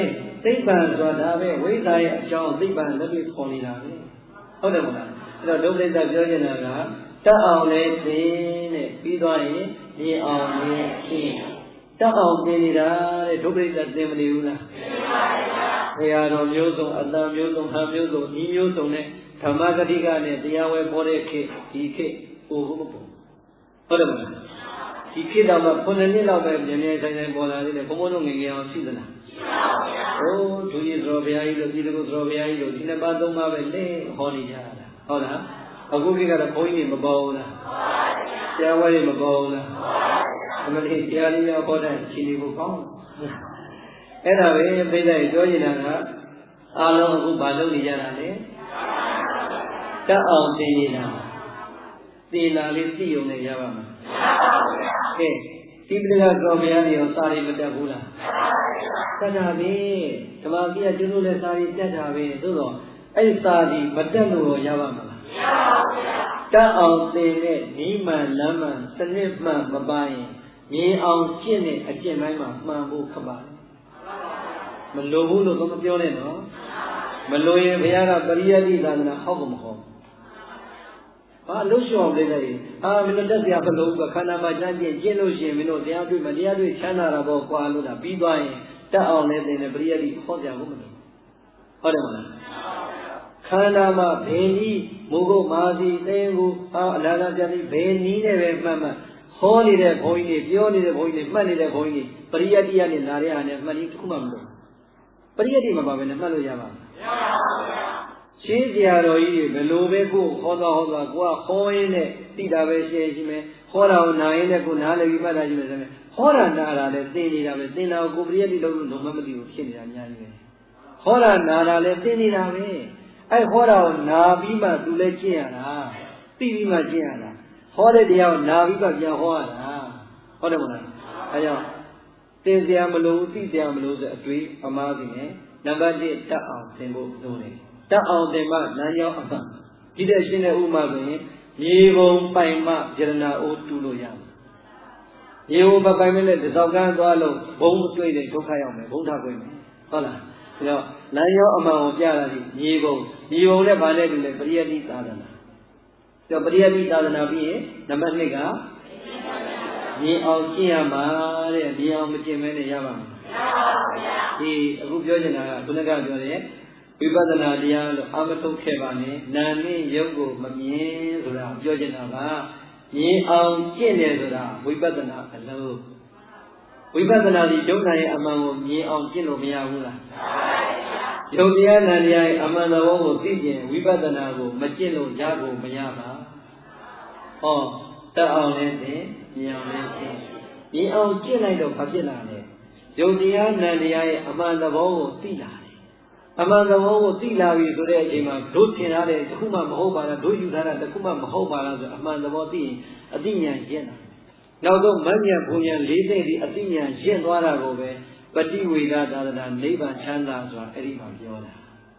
သိပ္ပံဆိုတာပဲဝိဇ္ဇာရဲ့အကြောင်းသိပ္ပံလက်တွေ့ခေါ်နေတာပဲဟုတ်တယ်မလားအဲ့တော့ဒုက္ခိတပြောချင်တာကတတ်အောင်လဲသိတဲ့ပြီးသွားရင်မြင်အောင်မြင်သိတတ်အောင်သိနေတာတဲ့ဒုက္ခိတသိမနေဘူးလားသိပါပါဘုရားတော်မျိုးစုံအတန်မျိုးစုံဟန်မျိုးစုံဤမျိုးစုံနဲ့ဓမ္မဂတိကနဲ့တရားဝဲပေါ်တဲ့ခေတ်ဒီခေတ်ပို့ဟုတ်တယ်မလားဒီခေတ်တော့မှ9နှစ်လောက်ပဲမြင်မြင်ဆိုင်ဆိုင်ပေါ်လာသေးတယ်ဘုံဘုံတို့ငယ်ငယ်အောင်ရှိသလားရှိပါဘူးဗျာဟိုးဒုကြီးသရောဘုရားကြီးတို့ပြည်သူသရောဘုရားကြီးတို့ဒီနှစ်ပါးသုံးပါးပဲလဲဟောနေကြတာဟုတ်လားအခုခေတ်ကတော့ဘုန်းကြီးတွေမပေါ်ဘူးလားပေါ်ပါဗျာတရားဝဲတွေမပေါ်ဘူးလားပေါ်ပါဗျာအမလေးတရားလေးများဟောတဲ့ရှင်လေးကိုကောင်းအဲ့ဒါပဲပြိဿကြီးပြောနေတာကအားလုံးအခုဘာလုပ်နေကြတာလဲတတ်အောင်သိနေတာသိလာလေးသိုံနဲ့ရပါမှာကဲဒီပဒကတော်ဘုရားတွေရောစာရီမတက်ဘူးလားတက်တာပဲဓမ္မကြီးကကျွန်းတို့လည်းစာရီတက်တာပဲသို့တော့အဲ့စာရီမတက်လို့ရောရပါမှာလားမရပါဘူးဗျာတက်အောင်သင်တဲ့နိမန်လမ်းမှန်စနစ်မှန်မပါရင်မြင်အောင်ကျင့်တဲ့အကျင့်တိုင်းမှာမှန်ဖို့ခက်ပါတယ်မလိုဘူးလို့တော့မပြောနဲ့နော်မလိုရင်ဘုရားကပရိယတိသာသနာဟောက်ကိုမဟောဘာလို့ရှောင်လဲလေမင်းတို့တက်စရာမလိုဘူးခန္ဓာမှာကျမ်းကျင့်လို့ရှိရင်မင်းတို့တရားတွေ့မတရားတွေ့ချမ်းသာတာပေါ့ကွာလို့တာပြီးသွားရင်တက်အောင်လဲတင်တယ်ပရိယတိဟောကြဖို့မလိုဟုတ်တယ်မလားခန္ဓာမှာဘယ်နည်းမူကိုမာစီသိကိုအလားလားပြတိဘယ်နည်းနဲ့ပဲမှတ်မှတ်ဟောနေတဲ့ဘုန်းကြီးတွေပြောနေတဲ့ဘုန်းကြီးတွေမှတ်နေတဲ့ဘုန်းကြီးတွေပရိယတိရနဲ့လာတဲ့အားနဲ့မှတ်နည်းတစ်ခုမှမလိုပရိယတိမပါဘဲနဲ့မှတ်လို့ရပါ့မလားမရပါဘူးဗျာရှင်းစရာတော်ကြီးတွေဘယ်လိုပဲကိုဟောသွားကိုကဟောရင်းနဲ့သိတာပဲရှင်းရှိမယ်ဟောတာကိုနာရင်းနဲ့ကိုနားလည်ပြီးမှတ်တာရှိမယ်ဆိုရင်ဟောတာနာတာလည်းသိနေတာပဲသိတာကိုပရိယတိလို့လုံးဝမသိဘူးဖြစ်နေတာအများကြီးပဲဟောတာနာတာလည်းသိနေတာပဲအဲ့ဟောတာကိုနာပြီးမှသူလည်းကျင့်ရတာသိပြီးမှကျင့်ရတာဟောတဲ့တရားကိုနာပြီးမှပြန်ဟောရတာဟုတ်တယ်မလားအဲကြောင့်သင်စရာမလိုသိစရာမလိုဆိုအတွေ့အမှားစီနဲ့နံပါတ်1တတ်အောင်သင်ဖို့လိုတယ်တတ်အောင်သင်မှလမ်းကြောင်းအမှန်ဒီတဲ့ရှင်းတဲ့ဥမာဆိုရင်မြေပုံပိုင်မှယရနာအိုးတူလို့ရမယ်မြေပုံမပိုင်မနဲ့တစောက်ကန်းသွားလို့ဘုံတွေ့တဲ့ဒုက္ခရောက်မယ်ဘုံထခွင့်မယ်ဟုတ်လားဒါတော့လမ်းကြောင်းအမှန်ကိုပြတာဒီမြေပုံနဲ့ဗာနဲ့တူတယ်ပရိယတိသာသနာဒါပရိယတိသာသနာပြီးရင်နံပါတ်2ကမြင်အောင်ကျင့်ရမှာတဲ့မြင်အောင်မကျင့်မဲနဲ့ရပါမှာမရပါဘူးဗျာဒီအခုပြောချင်တာကခုနကပြောတဲ့ဝိပဿနာတရားလို့အာမထုတ်ခဲ့ပါနဲ့နာနဲ့ရုပ်ကိုမမြင်ဆိုတာပြောချင်တာကမြင်အောင်ကျင့်တယ်ဆိုတာဝိပဿနာအလုံးဝိပဿနာဒီဒုက္ခရဲ့အမှန်ကိုမြင်အောင်ကျင့်လို့မရဘူးလားမှန်ပါဗျာယုတ်တရားနာတရားရဲ့အမှန်တော်ကိုသိကျင်ဝိပဿနာကိုမကျင့်လို့ရဖို့မရပါဟောတတ်အောင်လဲသိမြင်အောင်လဲသိမြင်အောင်ကျင့်လိုက်တော့ဘာဖြစ်လာလဲယုတ်တရားနာတရားရဲ့အမှန်တော်ကိုသိလာတယ်အမှန်တော်ကိုသိလာပြီဆိုတဲ့အချိန်မှာတို့ထင်ထားတဲ့တစ်ခုမှမဟုတ်ပါလားတို့ယူထားတာတစ်ခုမှမဟုတ်ပါလားဆိုအမှန်တော်သိရင်အသိဉာဏ်ကျင့်လာနောက်တော့မဉ္ဇဉ်ဘုံဉာဏ်၄သိမ့်ဒီအသိဉာဏ်ကျင့်သွားတာကိုပဲပฏิဝေဒသာသနာနိဗ္ဗာန်ချမ်းသာဆိုတာအဲ့ဒီမှာပြောတာ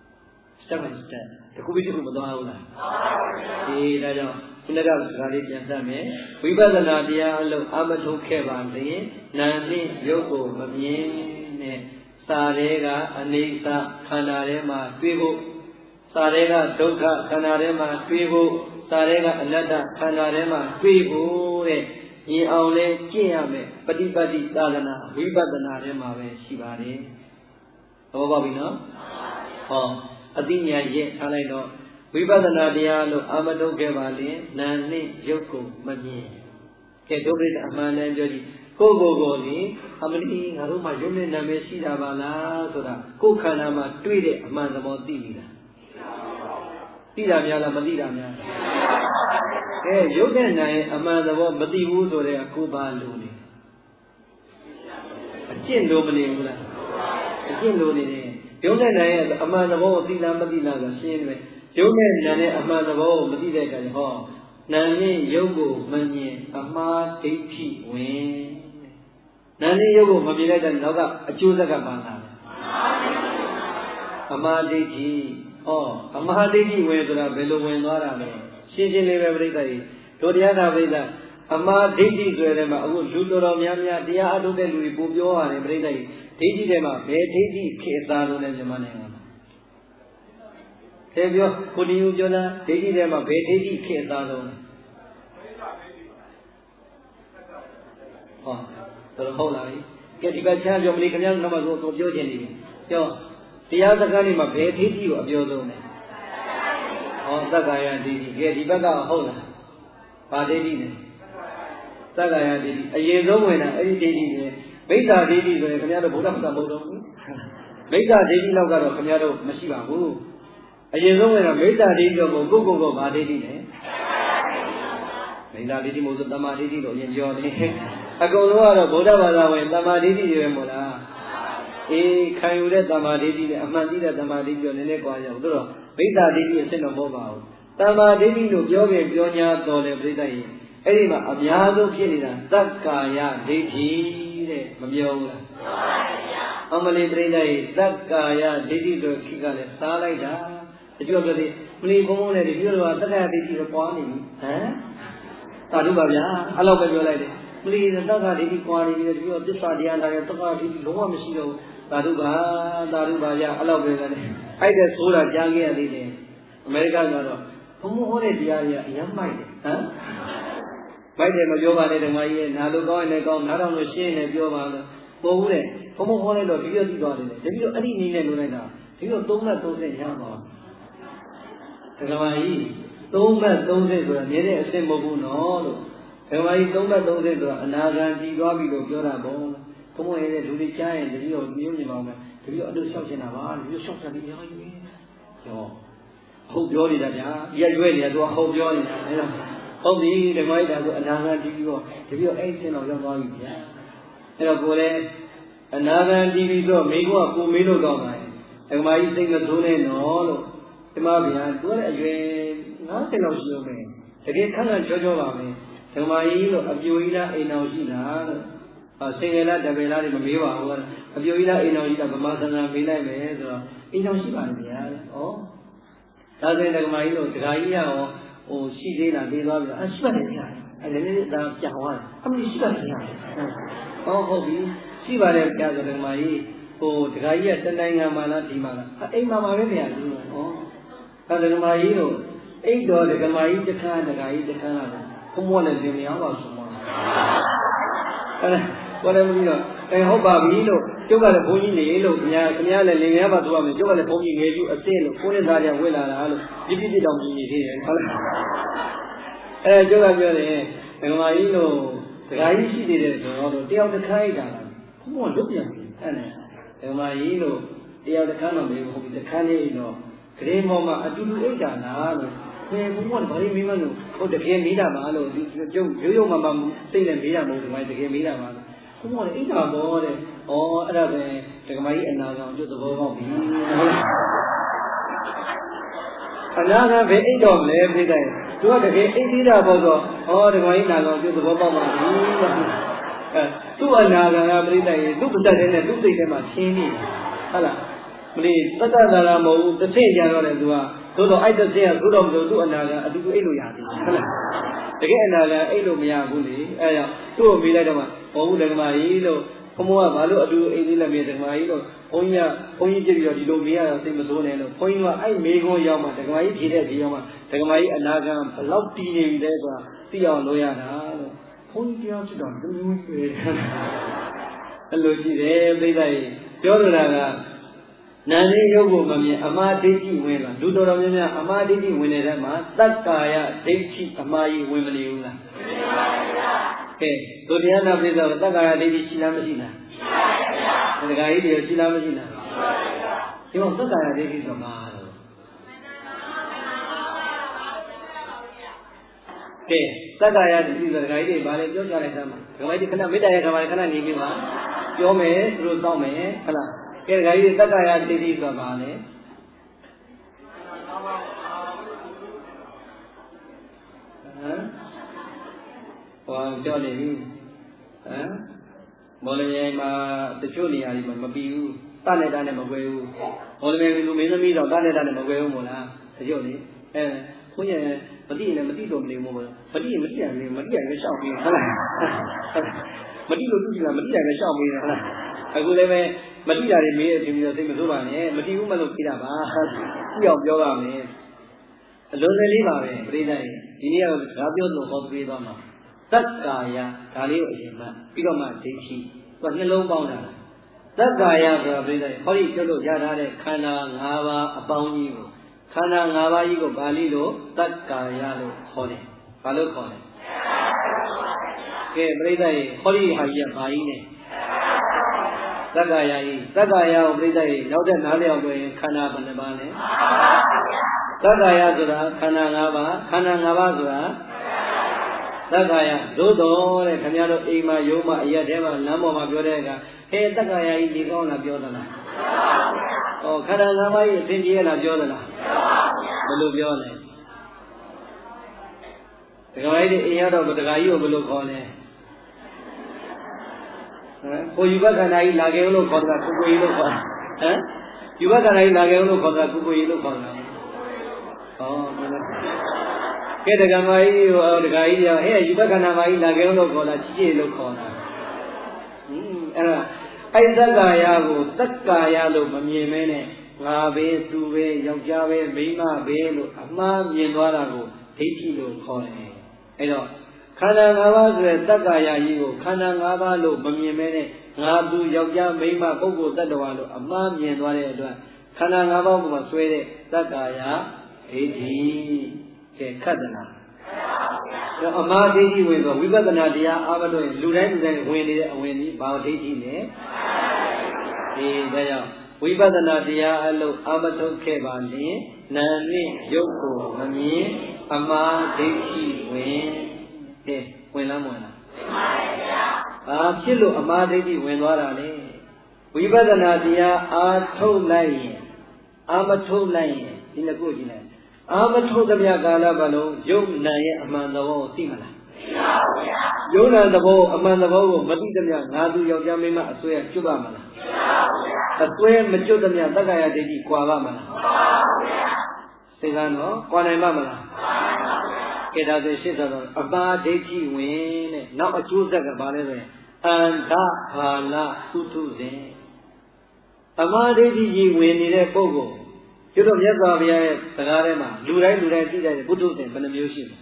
step by step တစ်ခုပြီးတစ်ခုမသွားဘူးလားမှန်ပါဗျာဒီဒါကြောင့်ခုနကစကားလေးပြန်တတ်မယ်ဝိပဿနာတရားအလုပ်အမထုတ်ခဲ့ပါလေနာနှင့်ရုပ်ကိုမမြင်နဲ့စာရဲကအနေစာခန္ဓာထဲမှာတွေ့ဖို့စာရဲကဒုက္ခခန္ဓာထဲမှာတွေ့ဖို့စာရဲကအနတ္တခန္ဓာထဲမှာတွေ့ဖို့တဲ့မြင်အောင်လဲကျင့်ရမယ်ပฏิပတ်တိသာသနာဝိပဿနာထဲမှာပဲရှိပါတယ်သဘောပေါက်ပြီနော်ဟောအသိဉာဏ်ရဲ့ထားလိုက်တော့ဝိပဿနာတရားလို့အာမထုတ်ခဲ့ပါလေနာနှင့်ရုပ်ကိုမမြင်ကဲဒုက္ခအမှန်တည်းပြောကြည့်ကိုလေအမလီငါတို့မှရုပ်နဲ့နာမည်ရှိတာပါလားဆိုတာကိုယ်ခန္ဓာမှာတွေ့တဲ့အမှန်သဘောသိပြီလားသိတာများလားမသိတာများကဲရုပ်နဲ့နာရဲ့အမှန်သဘောမသိဘူးဆိုတဲ့ကိုယ်ပါလို့နေအကျင့်လို့မနေဘူးလားအကျင့်လို့နေတယ်ရုပ်နဲ့နာရဲ့အမှန်သဘောကိုသိလားမသိလားဆိုရှင်းတယ်ရုပ်နဲ့နာနဲ့အမှန်သဘောကိုမသိတဲ့အခါကျဟောနာနဲ့ရုပ်ကိုမမြင်အမှားဒိဋ္ဌိဝင်နာနဲ့ရုပ်ကိုမမြင်တဲ့အခါနောက်ကအကျိုးဆက်ကပါလာတယ်အမှားဒိဋ္ဌိအမှားဒိဋ္ဌိဝင်ဆိုတာဘယ်လိုဝင်သွားတာလဲရှင်းရှင်းလေးပဲပြိဿကြီးတို့တရားနာပြိဿအမှားဒိဋ္ဌိဆိုတဲ့မှာအခုလူတော်များများတရားအထုတ်တဲ့လူတွေပို့ပြောရတယ်ပြိဿကြီးဒေကြီးထဲမှာဘယ်ဒေကြီးခေအသားလုံးလဲမြန်မာနိုင်ငံမှာတဲ့ပြောကိုဒီဦးပြောတာဒေကြီးထဲမှာဘယ်ဒေကြီးခေအသားလုံးလဲဟောတော်ဟုတ်လားကဲဒီဘက်ချမ်းပြောမလို့ခင်ဗျားတို့ကတော့ပြောချင်နေပြီပြောတရားစကားတွေမှာဘယ်ဒေကြီးကိုအပြောဆုံးလဲဟောသက္ကာယဒေကြီးကဲဒီဘက်ကဟုတ်လားဘာဒေကြီးလဲသက္ကာယဒေကြီးအရင်ဆုံးဝင်တာအဲ့ဒီဒေကြီးလေမိစ္ဆာဒေကြီးဆိုရင်ခင်ဗျားတို့ဗုဒ္ဓဘာသာမဟုတ်တော့ဘူးမိစ္ဆာဒေကြီးလောက်ကတော့ခင်ဗျားတို့မရှိပါဘူးအရင်ဆုံးဝင်တာမိစ္ဆာဒေကြီးတော့ကိုကိုဘာဒေကြီးလဲမိစ္ဆာဒေကြီးမဟုတ်ဆိုတမ္မာဒေကြီးလို့အရင်ပြောနေအကုန်လုံးကတော့ဗုဒ္ဓဘာသာဝင်တမ္မာဒေကြီးတွေပဲမို့လားအေးခံယူတဲ့တမ္မာဒေကြီးနဲ့အမှန်သိတဲ့တမ္မာဒေကြီးတော့နည်းနည်းကွာကြဘူးတို့တော့မိစ္ဆာဒေကြီးအစ်စ်တော့မဟုတ်ပါဘူးတမ္မာဒေကြီးလို့ပြောရင်ပြောညာတော်တယ်ပြိတ္တရဲ့အဲ့ဒီမှာအများဆုံးဖြစ်နေတာသက္ကာယဒိဋ္ဌိတဲ့မပြောဘူးလားပြောပါဗျာအမလီပြိတ္တရဲ့သက္ကာယဒိဋ္ဌိဆိုခိကလည်းစားလိုက်တာအကျိုးပြောသည်မလီဘုံဘုံနဲ့ဒီပြောတော့သက္ကာယဒိဋ္ဌိကိုပွားနေပြီဟမ်သာဓုပါဗျာအဲ့လောက်ပဲပြောလိုက်တယ်မလီသက္ကာဒိဋ္ဌိပွားနေပြီဒီပြောသစ္စာတရားလာတဲ့သက္ကာဒိဋ္ဌိလုံးဝမရှိတော့ဘူးသာဓုပါဗျာအဲ့လောက်ပဲလည်းအဲ့ဒါဆိုတာကြားခဲ့ရသေးတယ်အမေရိကန်ကတော့ဘုံဘုံဟောတဲ့တရားတွေကအများမိုက်တယ်ဟမ်မိုက်တယ်မပြောပါနဲ့ဓမ္မကြီးရဲ့နာလို့ကောင်းရင်လည်းကောင်းနားတော်လို့ရှင်းရင်လည်းပြောပါလို့ပို့ဘူးတဲ့ဘုံဘုံဟောလိုက်တော့ဒီလိုသိသွားတယ်တပည့်တော့အဲ့ဒီနည်းနဲ့လုပ်လိုက်တာဒီလို3 မှတ် 30ရပါဓမ္မကြီး3 မှတ် 30ဆိုတာနည်းတဲ့အစ်စ်မဟုတ်ဘူးနော်လို့ဓမ္မကြီး3 မှတ် 30ဆိုတာအနာဂံကြည်သွားပြီလို့ပြောတာပေါ့ဘုံဘုံရဲ့လူတွေကြားရင်တပည့်တော်မျိုးမြင်ပါမယ်တပည့်တော်အဲ့လိုလျှောက်ချင်တာပါတပည့်တော်လျှောက်တာဒီအများကြီးပဲကျော်ဟုတ်ပြောနေတာဗျာရက်ရွဲ့နေတာသူကဟုတ်ပြောနေတာအဲ့တော့ဟုတ်ပြီဓမ္မကြီးဒါဆိုအနာဂံတည်ပြီးတော့တပည့်တော်အဲ့ဆင်းတော့ရောက်သွားပြီဗျာအဲ့တော့ကိုယ်လည်းအနာဂံတည်ပြီးတော့မိဘကကိုမေးလို့ကောင်းပါတယ်ဓမ္မကြီးစိတ်မဆိုးနဲ့နော်လို့ဓမ္မဗျာသူလည်းအရွယ်90လောက်ရှိအောင်ပဲတကယ်ခန့်ခန့်ချောချောပါပဲဓမ္မကြီးလို့အပြိုကြီးလားအိမ်တော်ရှိလားလို့စင်ရလားတပယ်လားတွေမမေးပါဘူးအပြိုကြီးလားအိမ်တော်ရှိတာဗမာသံဃာမေးလိုက်မယ်ဆိုတော့အိမ်တော်ရှိပါလေဗျာဩဒါဆိုရင်ဓမ္မကြီးလို့ဒကာကြီးရအောင်ဟိုရှိသေးလားပြီးသွားပြီရှိပါတယ်ဗျာအဲ့လည်းလည်းဒါပြန်သွားတယ်အမေရှိပါတယ်ဗျာဟုတ်ပြီရှိပါတယ်ဗျာဆိုဓမ္မကြီးဟိုဒကာကြီးကတနိုင်ငံမှာလားဒီမှာလားအိမ်မှာပါပဲဗျာဒီဩအဲ့ဓမ္မကြီးတို့အိတ်တော်ဓမ္မကြီးတခါဒကာကြီးတခါလာတယ်ဘုံဘလည်းပြင်မရပါဘူးဆိုအဲ့ဘာလဲမလို့ဟုတ်ပါပြီလို့ကျုပ်ကလည်းဘုန်းကြီးနေလို့ခင်ဗျားလည်းလင်ငယ်ပါသွားမယ်ကျုပ်ကလည်းဘုန်းကြီးငယ်ကျူအစ်စ်လို့ကိုယ်နဲ့သားကြဝေ့လာတာလို့ပြပြတောင်ကြီးနေသေးတယ်ဟုတ်လားအဲ့ကျုပ်ကပြောတယ်ဓမ္မကြီးလို့ဒကာကြီးရှိသေးတယ်ဆိုတော့တယောက်တစ်ခါအိတ်တာလားဘုံကလွတ်ပြန်ပြီအဲ့နဲ့ဓမ္မကြီးလို့တယောက်တစ်ခါမှမလို့ဟုတ်ပြီတစ်ခါနေတော့ဂရေမောမှာအတူတူအိတ်တာလားလို့ဘယ်ဘုံကဘာလို့မေးမလို့ဟုတ်တကယ်မေးတာပါလို့ကျုပ်ရိုးရိုးမှစိတ်နဲ့မေးတာမဟုတ်ဓမ္မကြီးတကယ်မေးတာပါဘုံကလည်းအိတ်တာပေါ့တဲ့ဩအဲ့ဒါပဲဓမ္မကြီးအနာဂံကျုပ်သဘောပေါက်ပြီအနာဂံပဲအိတ်တော်မလဲပြိတ္တရဲ့သူကတကယ်အိတ်သေးတာပေါ့ဆိုဓမ္မကြီးအနာဂံကျုပ်သဘောပေါက်ပါပြီသူ့အနာဂံကပြိတ္တရဲ့သူ့ပသက်တဲ့နဲ့သူ့စိတ်ထဲမှာရှင်းနေတယ်ဟုတ်လားမလေးသတ္တသာရမဟုတ်ဘူးတစ်ဆင့်ကြတော့လေသူကသို့တော့အဲ့တစ်ဆင့်ကသို့တော့မလို့သူ့အနာဂံအတူတူအိတ်လို့ရသေးတယ်ဟုတ်လားတကယ်အနာဂံအိတ်လို့မရဘူးလေအဲ့ကြောင့်သူ့ကိုမေးလိုက်တော့မှဘောဘူးဓမ္မကြီးလို့ဘုံဘကဘာလို့အတူအိတ်သေးလဲမေးဓမ္မကြီးလို့ဘုန်းကြီးကြည့်ပြီးတော့ဒီလိုမေးရတာစိတ်မဆိုးနဲ့လို့ဘုန်းကြီးကအဲ့မေးခွန်းရောက်မှဓမ္မကြီးဖြေတဲ့ဖြေရောက်မှဓမ္မကြီးအနာဂံဘလောက်တည်နေပြီလဲဆိုတာသိအောင်လုပ်ရတာလို့ဘုန်းကြီးတရားစစ်တော့ဒီလိုမျိုးပဲအဲ့လိုကြည့်တယ်ပြိဿကြီးပြောလိုတာကနာနေရုပ်ကိုမမြင်အမှားဒိဋ္ဌိဝင်လာလူတော်တော်များများအမှားဒိဋ္ဌိဝင်နေတဲ့မှာသက္ကာယဒိဋ္ဌိအမှားကြီးဝင်မနေဘူးလားဝင်ပါဗျာကဲဒုတိယနာပြိဿသက္ကာယဒိဋ္ဌိရှိလားမရှိလားရှိပါဗျာဒကာကြီးတွေရှိလားမရှိလားရှိပါဗျာဒီမှာသက္ကာယဒိဋ္ဌိဆိုမှာတော့ကဲသက္ကာယဒိဋ္ဌိဆိုဒကာကြီးတွေဗာလဲပြောကြလိုက်သမ်းပါဒကာကြီးခဏမေတ္တာရဲ့ခါပါခဏနေပြီပါပြောမယ်သူတို့တောင်းမယ်ဟုတ်လားကဲဒကာကြီးသက္ကာယဒိဋ္ဌိဆိုပါလေဟမ်ပြောနေပြီမော်လမြိုင်မှာတချို့နေရာတွေမှာမပြီးဘူးတနဲ့တနဲ့မကွဲဘူးမော်လမြိုင်လူမင်းသမီးတော့တနဲ့တနဲ့မကွဲဘူးမို့လားတချို့လေဘုန်းကြီးမတိရင်လည်းမတိတော့မနေဘူးမို့မတိရင်မတိရဘူးမတိရင်လည်းရှောက်ပြီးဟုတ်လားမတိလို့သူ့ကြည့်လားမတိရင်လည်းရှောက်ပြီးဟုတ်လားအခုလည်းပဲမတိတာတွေမေးတဲ့အချိန်မျိုးစိတ်မဆိုးပါနဲ့မတိဘူးမလို့ပြတာပါကြည့်အောင်ပြောပါမယ်အလုံးလေးပါပဲပြိဿရဲ့ဒီနေ့ကတော့ဒါပြောလို့ဟောပေးသွားမှာသက္ကာယဒါလေးကိုအရင်မှပြီးတော့မှဒိဋ္ဌိသူကနှလုံးပေါင်းတာသက္ကာယဆိုတာပြိဿရဲ့ဟောဒီပြောလို့ရထားတဲ့ခန္ဓာ၅ပါးအပေါင်းကြီးကိုခန္ဓာ၅ပါးကြီးကိုပါဠိလိုသက္ကာယလို့ခေါ်တယ်ဘာလို့ခေါ်လဲကဲပြိဿရဲ့ဟောဒီဟာကြီးကဘာကြီးလဲသက္ကာယကြီးသက္ကာယကိုပြိဿရဲ့နောက်တဲ့နားလျောက်ဆိုရင်ခန္ဓာဘယ်နှပါးလဲသက္ကာယဆိုတာခန္ဓာ၅ပါးခန္ဓာ၅ပါးဆိုတာသက္ကာယသို့တော်တဲ့ခင်ဗျားတို့အိမ်မှာယုံမှာအရက်ထဲမှာလမ်းပေါ်မှာပြောတဲ့အခါဟဲ့သက္ကာယကြီးဒီကောင်းလားပြောသလားဩခန္ဓာ၅ပါးကြီးအသင်ကြီးရလားပြောသလားဘယ်လိုပြောလဲဒကာကြီးအိမ်ရတော့ဒကာကြီးကိုဘယ်လိုခေါ်လဲကိုယူဘခန္ဓာကြီးလာခဲ့လို့ခေါ်တာကိုကိုကြီးလို့ခေါ်ဟမ်ယူဘခန္ဓာကြီးလာခဲ့လို့ခေါ်တာကိုကိုကြီးလို့ခေါ်တာကဲဒကာမကြီးဟိုဒကာကြီးရောဟဲ့ယူဘခန္ဓာမကြီးလာခဲ့လို့ခေါ်တာကြည့်လို့ခေါ်တာအဲ့ဒါသက္ကာယကိုသက္ကာယလို့မမြင်မဲနဲ့ငါပဲသူပဲယောက်ျားပဲမိန်းမပဲလို့အမှားမြင်သွားတာကိုဒိဋ္ဌိလို့ခေါ်တယ်အဲ့တော့ခန္ဓာ၅ပါးဆိုတဲ့သက္ကာယကြီးကိုခန္ဓာ၅ပါးလို့မမြင်မဲနဲ့ငါသူယောက်ျားမိန်းမပုဂ္ဂိုလ်တ attva လို့အမှားမြင်သွားတဲ့အတွက်ခန္ဓာ၅ပါးမှာဆွဲတဲ့သက္ကာယဒိဋ္ဌိကဲခတ်တယ်လားအမှားဒိဋ္ဌိဝင်ဆိုဝိပဿနာတရားအားမလို့ရင်လူတိုင်းဝင်နေတဲ့အဝင်ကြီးဘာဒိဋ္ဌိလဲဒီဒါကြောင့်ဝိပဿနာတရားအလုပ်အာမထုတ်ခဲ့ပါလင်နာနဲ့ရုပ်ကိုမမြင်အမှားဒိဋ္ဌိဝင်ဝင်လားမဝင်လားဘာဖြစ်လို့အမှားဒိဋ္ဌိဝင်သွားတာလဲဝိပဿနာတရားအားထုတ်လိုက်ရင်အာမထုတ်လိုက်ရင်ဒီနှစ်ခုကြည့်လိုက်အာမထုတ်သမျှကာလပတ်လုံးယုံနာရဲ့အမှန်သဘောကိုသိမလားသိပါဘူးဗျာယုံနာသဘောအမှန်သဘောကိုမသိသမျှငါသူယောက်ျားမိန်းမအစွဲကျွတ်ပါမလားသိပါဘူးဗျာအစွဲမကျွတ်သမျှသက္ကာယဒိဋ္ဌိကွာပါမလားကွာပါဘူးဗျာသိကနော်ကွာနိုင်ပါမလားကွာနိုင်ပါဘူးဗျာကဲဒါဆိုရှင်းဆိုတော့အပါဒိဋ္ဌိဝင်တဲ့နောက်အကျိုးဆက်ကဘာလဲဆိုရင်အန္တဘာလသုထုစဉ်အမှားဒိဋ္ဌိကြီးဝင်နေတဲ့ပုဂ္ဂိုလ်ကျွတ်တော့မြတ်စွာဘုရားရဲ့စကားထဲမှာလူတိုင်းသိတဲ့ဘုဒ္ဓဆင်ဘယ်နှမျိုးရှိလဲ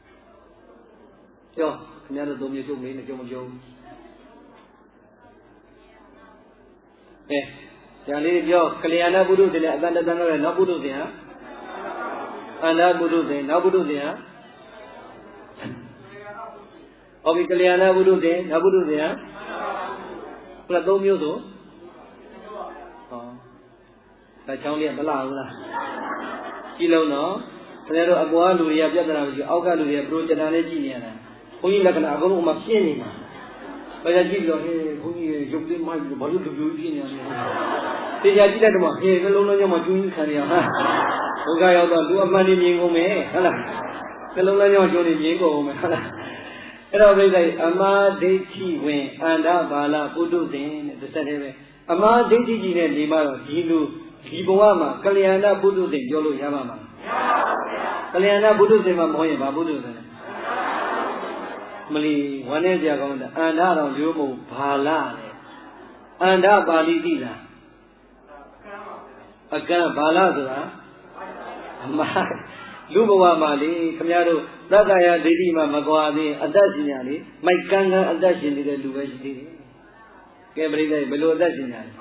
ပြောခင်ဗျားတို့သုံးမျိုးချုပ်မေးမကြုံမကြုံဉာဏ်လေးပြောကလျာဏဘုဒ္ဓဆင်နဲ့အတန်တန်တော့တဲ့နောက်ဘုဒ္ဓဆင်ဟာအန္တဘုဒ္ဓဆင်နောက်ဘုဒ္ဓဆင်ဟာဟောပြီကလျာဏဘုဒ္ဓဆင်နောက်ဘုဒ္ဓဆင်ဟာဘယ်သုံးမျိုးဆိုဒါချောင်းလေးမလားဘူးလားကြည့်လုံးတော့ခင်ဗျားတို့အကွာလူတွေကပြဿနာမရှိအောက်ကလူတွေကပရိုဂျက်တာနဲ့ကြည့်နေရတာဘုန်းကြီးလက္ခဏာအကုန်လုံးမှပြင်းနေမှာဘာကြည့်လို့ဟဲ့ဘုန်းကြီးရုပ်လေးမှဘာလို့ဒီလိုပြင်းနေရလဲတေချာကြည့်တဲ့တော့ဟဲ့နှလုံးသားကြောင့်မှကျွင်းခံရမှာဒုက္ခရောက်တော့လူအမှန်ကြီးမြင်ကုန်မယ်ဟုတ်လားနှလုံးသားကြောင့်ကျွင်းနေမြင်ကုန်မယ်ဟုတ်လားအဲ့တော့ပြိဿအမှားဒိဋ္ဌိဝင်အန္တဘာလပုထုဇဉ်တဲ့တစ်ဆက်တည်းပဲအမှားဒိဋ္ဌိကြီးနဲ့နေမှတော့ဒီလူဒီဘဝမှာကလျာဏဘုဒ္ဓဆင်ပြောလို့ရပါမှာမရပါဘူးဗျာကလျာဏဘုဒ္ဓဆင်မှာမဟုတ်ရင်ဘာဘုဒ္ဓဆင်လဲမလီဝမ်းနဲ့ကြာကောင်းတဲ့အန္တတော်မျိုးမဟုတ်ဘာလလေအန္တပါဠိသိလားအကံဘာလဆိုတာအမလူဘဝမှာလေခမရတို့သက္ကာယဒိဋ္ဌိမှာမကွာသေးအသက်ရှင်ညာလေမိုက်ကန်းကန်းအသက်ရှင်နေတဲ့လူပဲရှိသေးတယ်ကဲပြိဿဘယ်လိုအသက်ရှင်ညာလဲ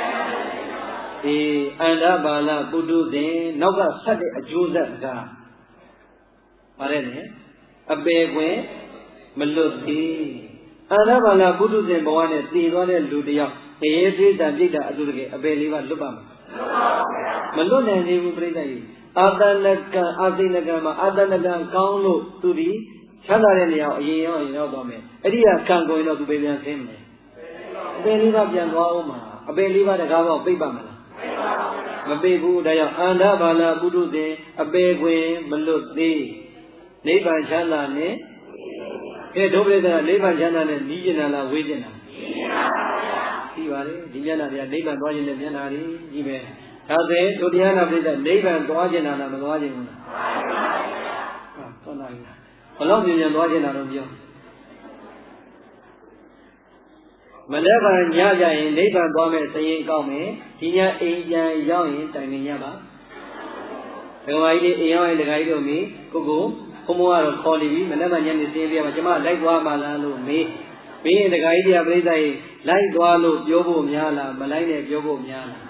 အန္တဘာလပုထုဇဉ်နောက်ကဆက်တဲ့အကျိုးဆက်ကပါတယ်လေအပေခွင်မလွတ်သေးအန္တဘာလပုထုဇဉ်ဘဝနဲ့တည်သွားတဲ့လူတယောက်ငရေသေးတာပြိတ္တာအတူတကယ်အပေလေးပါလွတ်ပါမှာမလွတ်နိုင်သေးဘူးပြိတ္တာကြီးအာတဏကံအာသိဏကံမှာအာတဏကံကောင်းလို့သူဒီချမ်းသာတဲ့နေရာကိုအရင်ရောက်သွားမယ်အဲ့ဒီကကံကိုရင်တော့သူပဲပြန်ဆင်းမယ်အပေလေးပါပြန်သွားအောင်မှာအပေလေးပါတကားတော့ပိတ်ပါမလားမပိတ်ဘူးဒါကြောင့်အန္တဘာလပုထုဇဉ်အပေခွင်မလွတ်သေးနိဗ္ဗာန်ချမ်းသာနဲ့ကဲဒုပရိသနိဗ္ဗာန်ချမ်းသာနဲ့နီးကျင်တာလားဝေးကျင်တာနီးပါပါဒီမျက်နှာတွေကနိဗ္ဗာန်သွားခြင်းနဲ့မျက်နှာတွေကြီးပဲဒါဆိုဒုတိယနာပရိသနိဗ္ဗာန်သွားခြင်းလားမသွားခြင်းဘူးလားသွားပါဘူးဘယ်လောက်မြန်မြန်သွားခြင်းလားတော့ပြောမလဲပါညကြရင်နိဗ္ဗာန်သွားမယ်စရင်ကောင်းမယ်ဒီညအိမ်ပြန်ရောက်ရင်တိုင်ပင်ရပါဒကာကြီးအိမ်ရောက်ရင်ဒကာကြီးတို့မေးကိုဘုံဘွားကတော့ခေါ်နေပြီမလဲပါညနေစင်းပြပါကျမလိုက်သွားမှလားလို့မေးရင်ဒကာကြီးတွေကပြိဿရေလိုက်သွားလို့ပြောဖို့များလားမလိုက်နဲ့ပြောဖို့များလား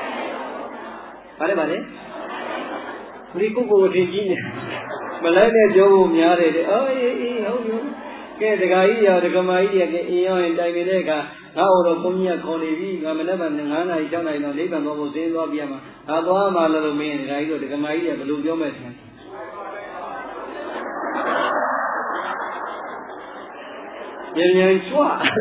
ဗါလဲဒီကိုအထင်ကြီးနေမလိုက်နဲ့ပြောဖို့များတယ်တဲ့အော်အေးဟုတ်ပြီကဲဒကာကြီးရောဒကမာကြီးတွေကအိမ်ရောက်ရင်တိုင်ပင်တဲ့အခါငါ့တော်ဘုန်းကြီးကခေါ်နေပြီငါမနေ့က9နာရီ6နာရီတော့နိဗ္ဗာန်သွားဖို့စင်းသွားပြရမှာငါသွားမှလို့မင်းဒကာကြီးတို့ဒကမာကြီးကဘယ်လိုပြောမဲ့ဆင်းမြန်ကြွ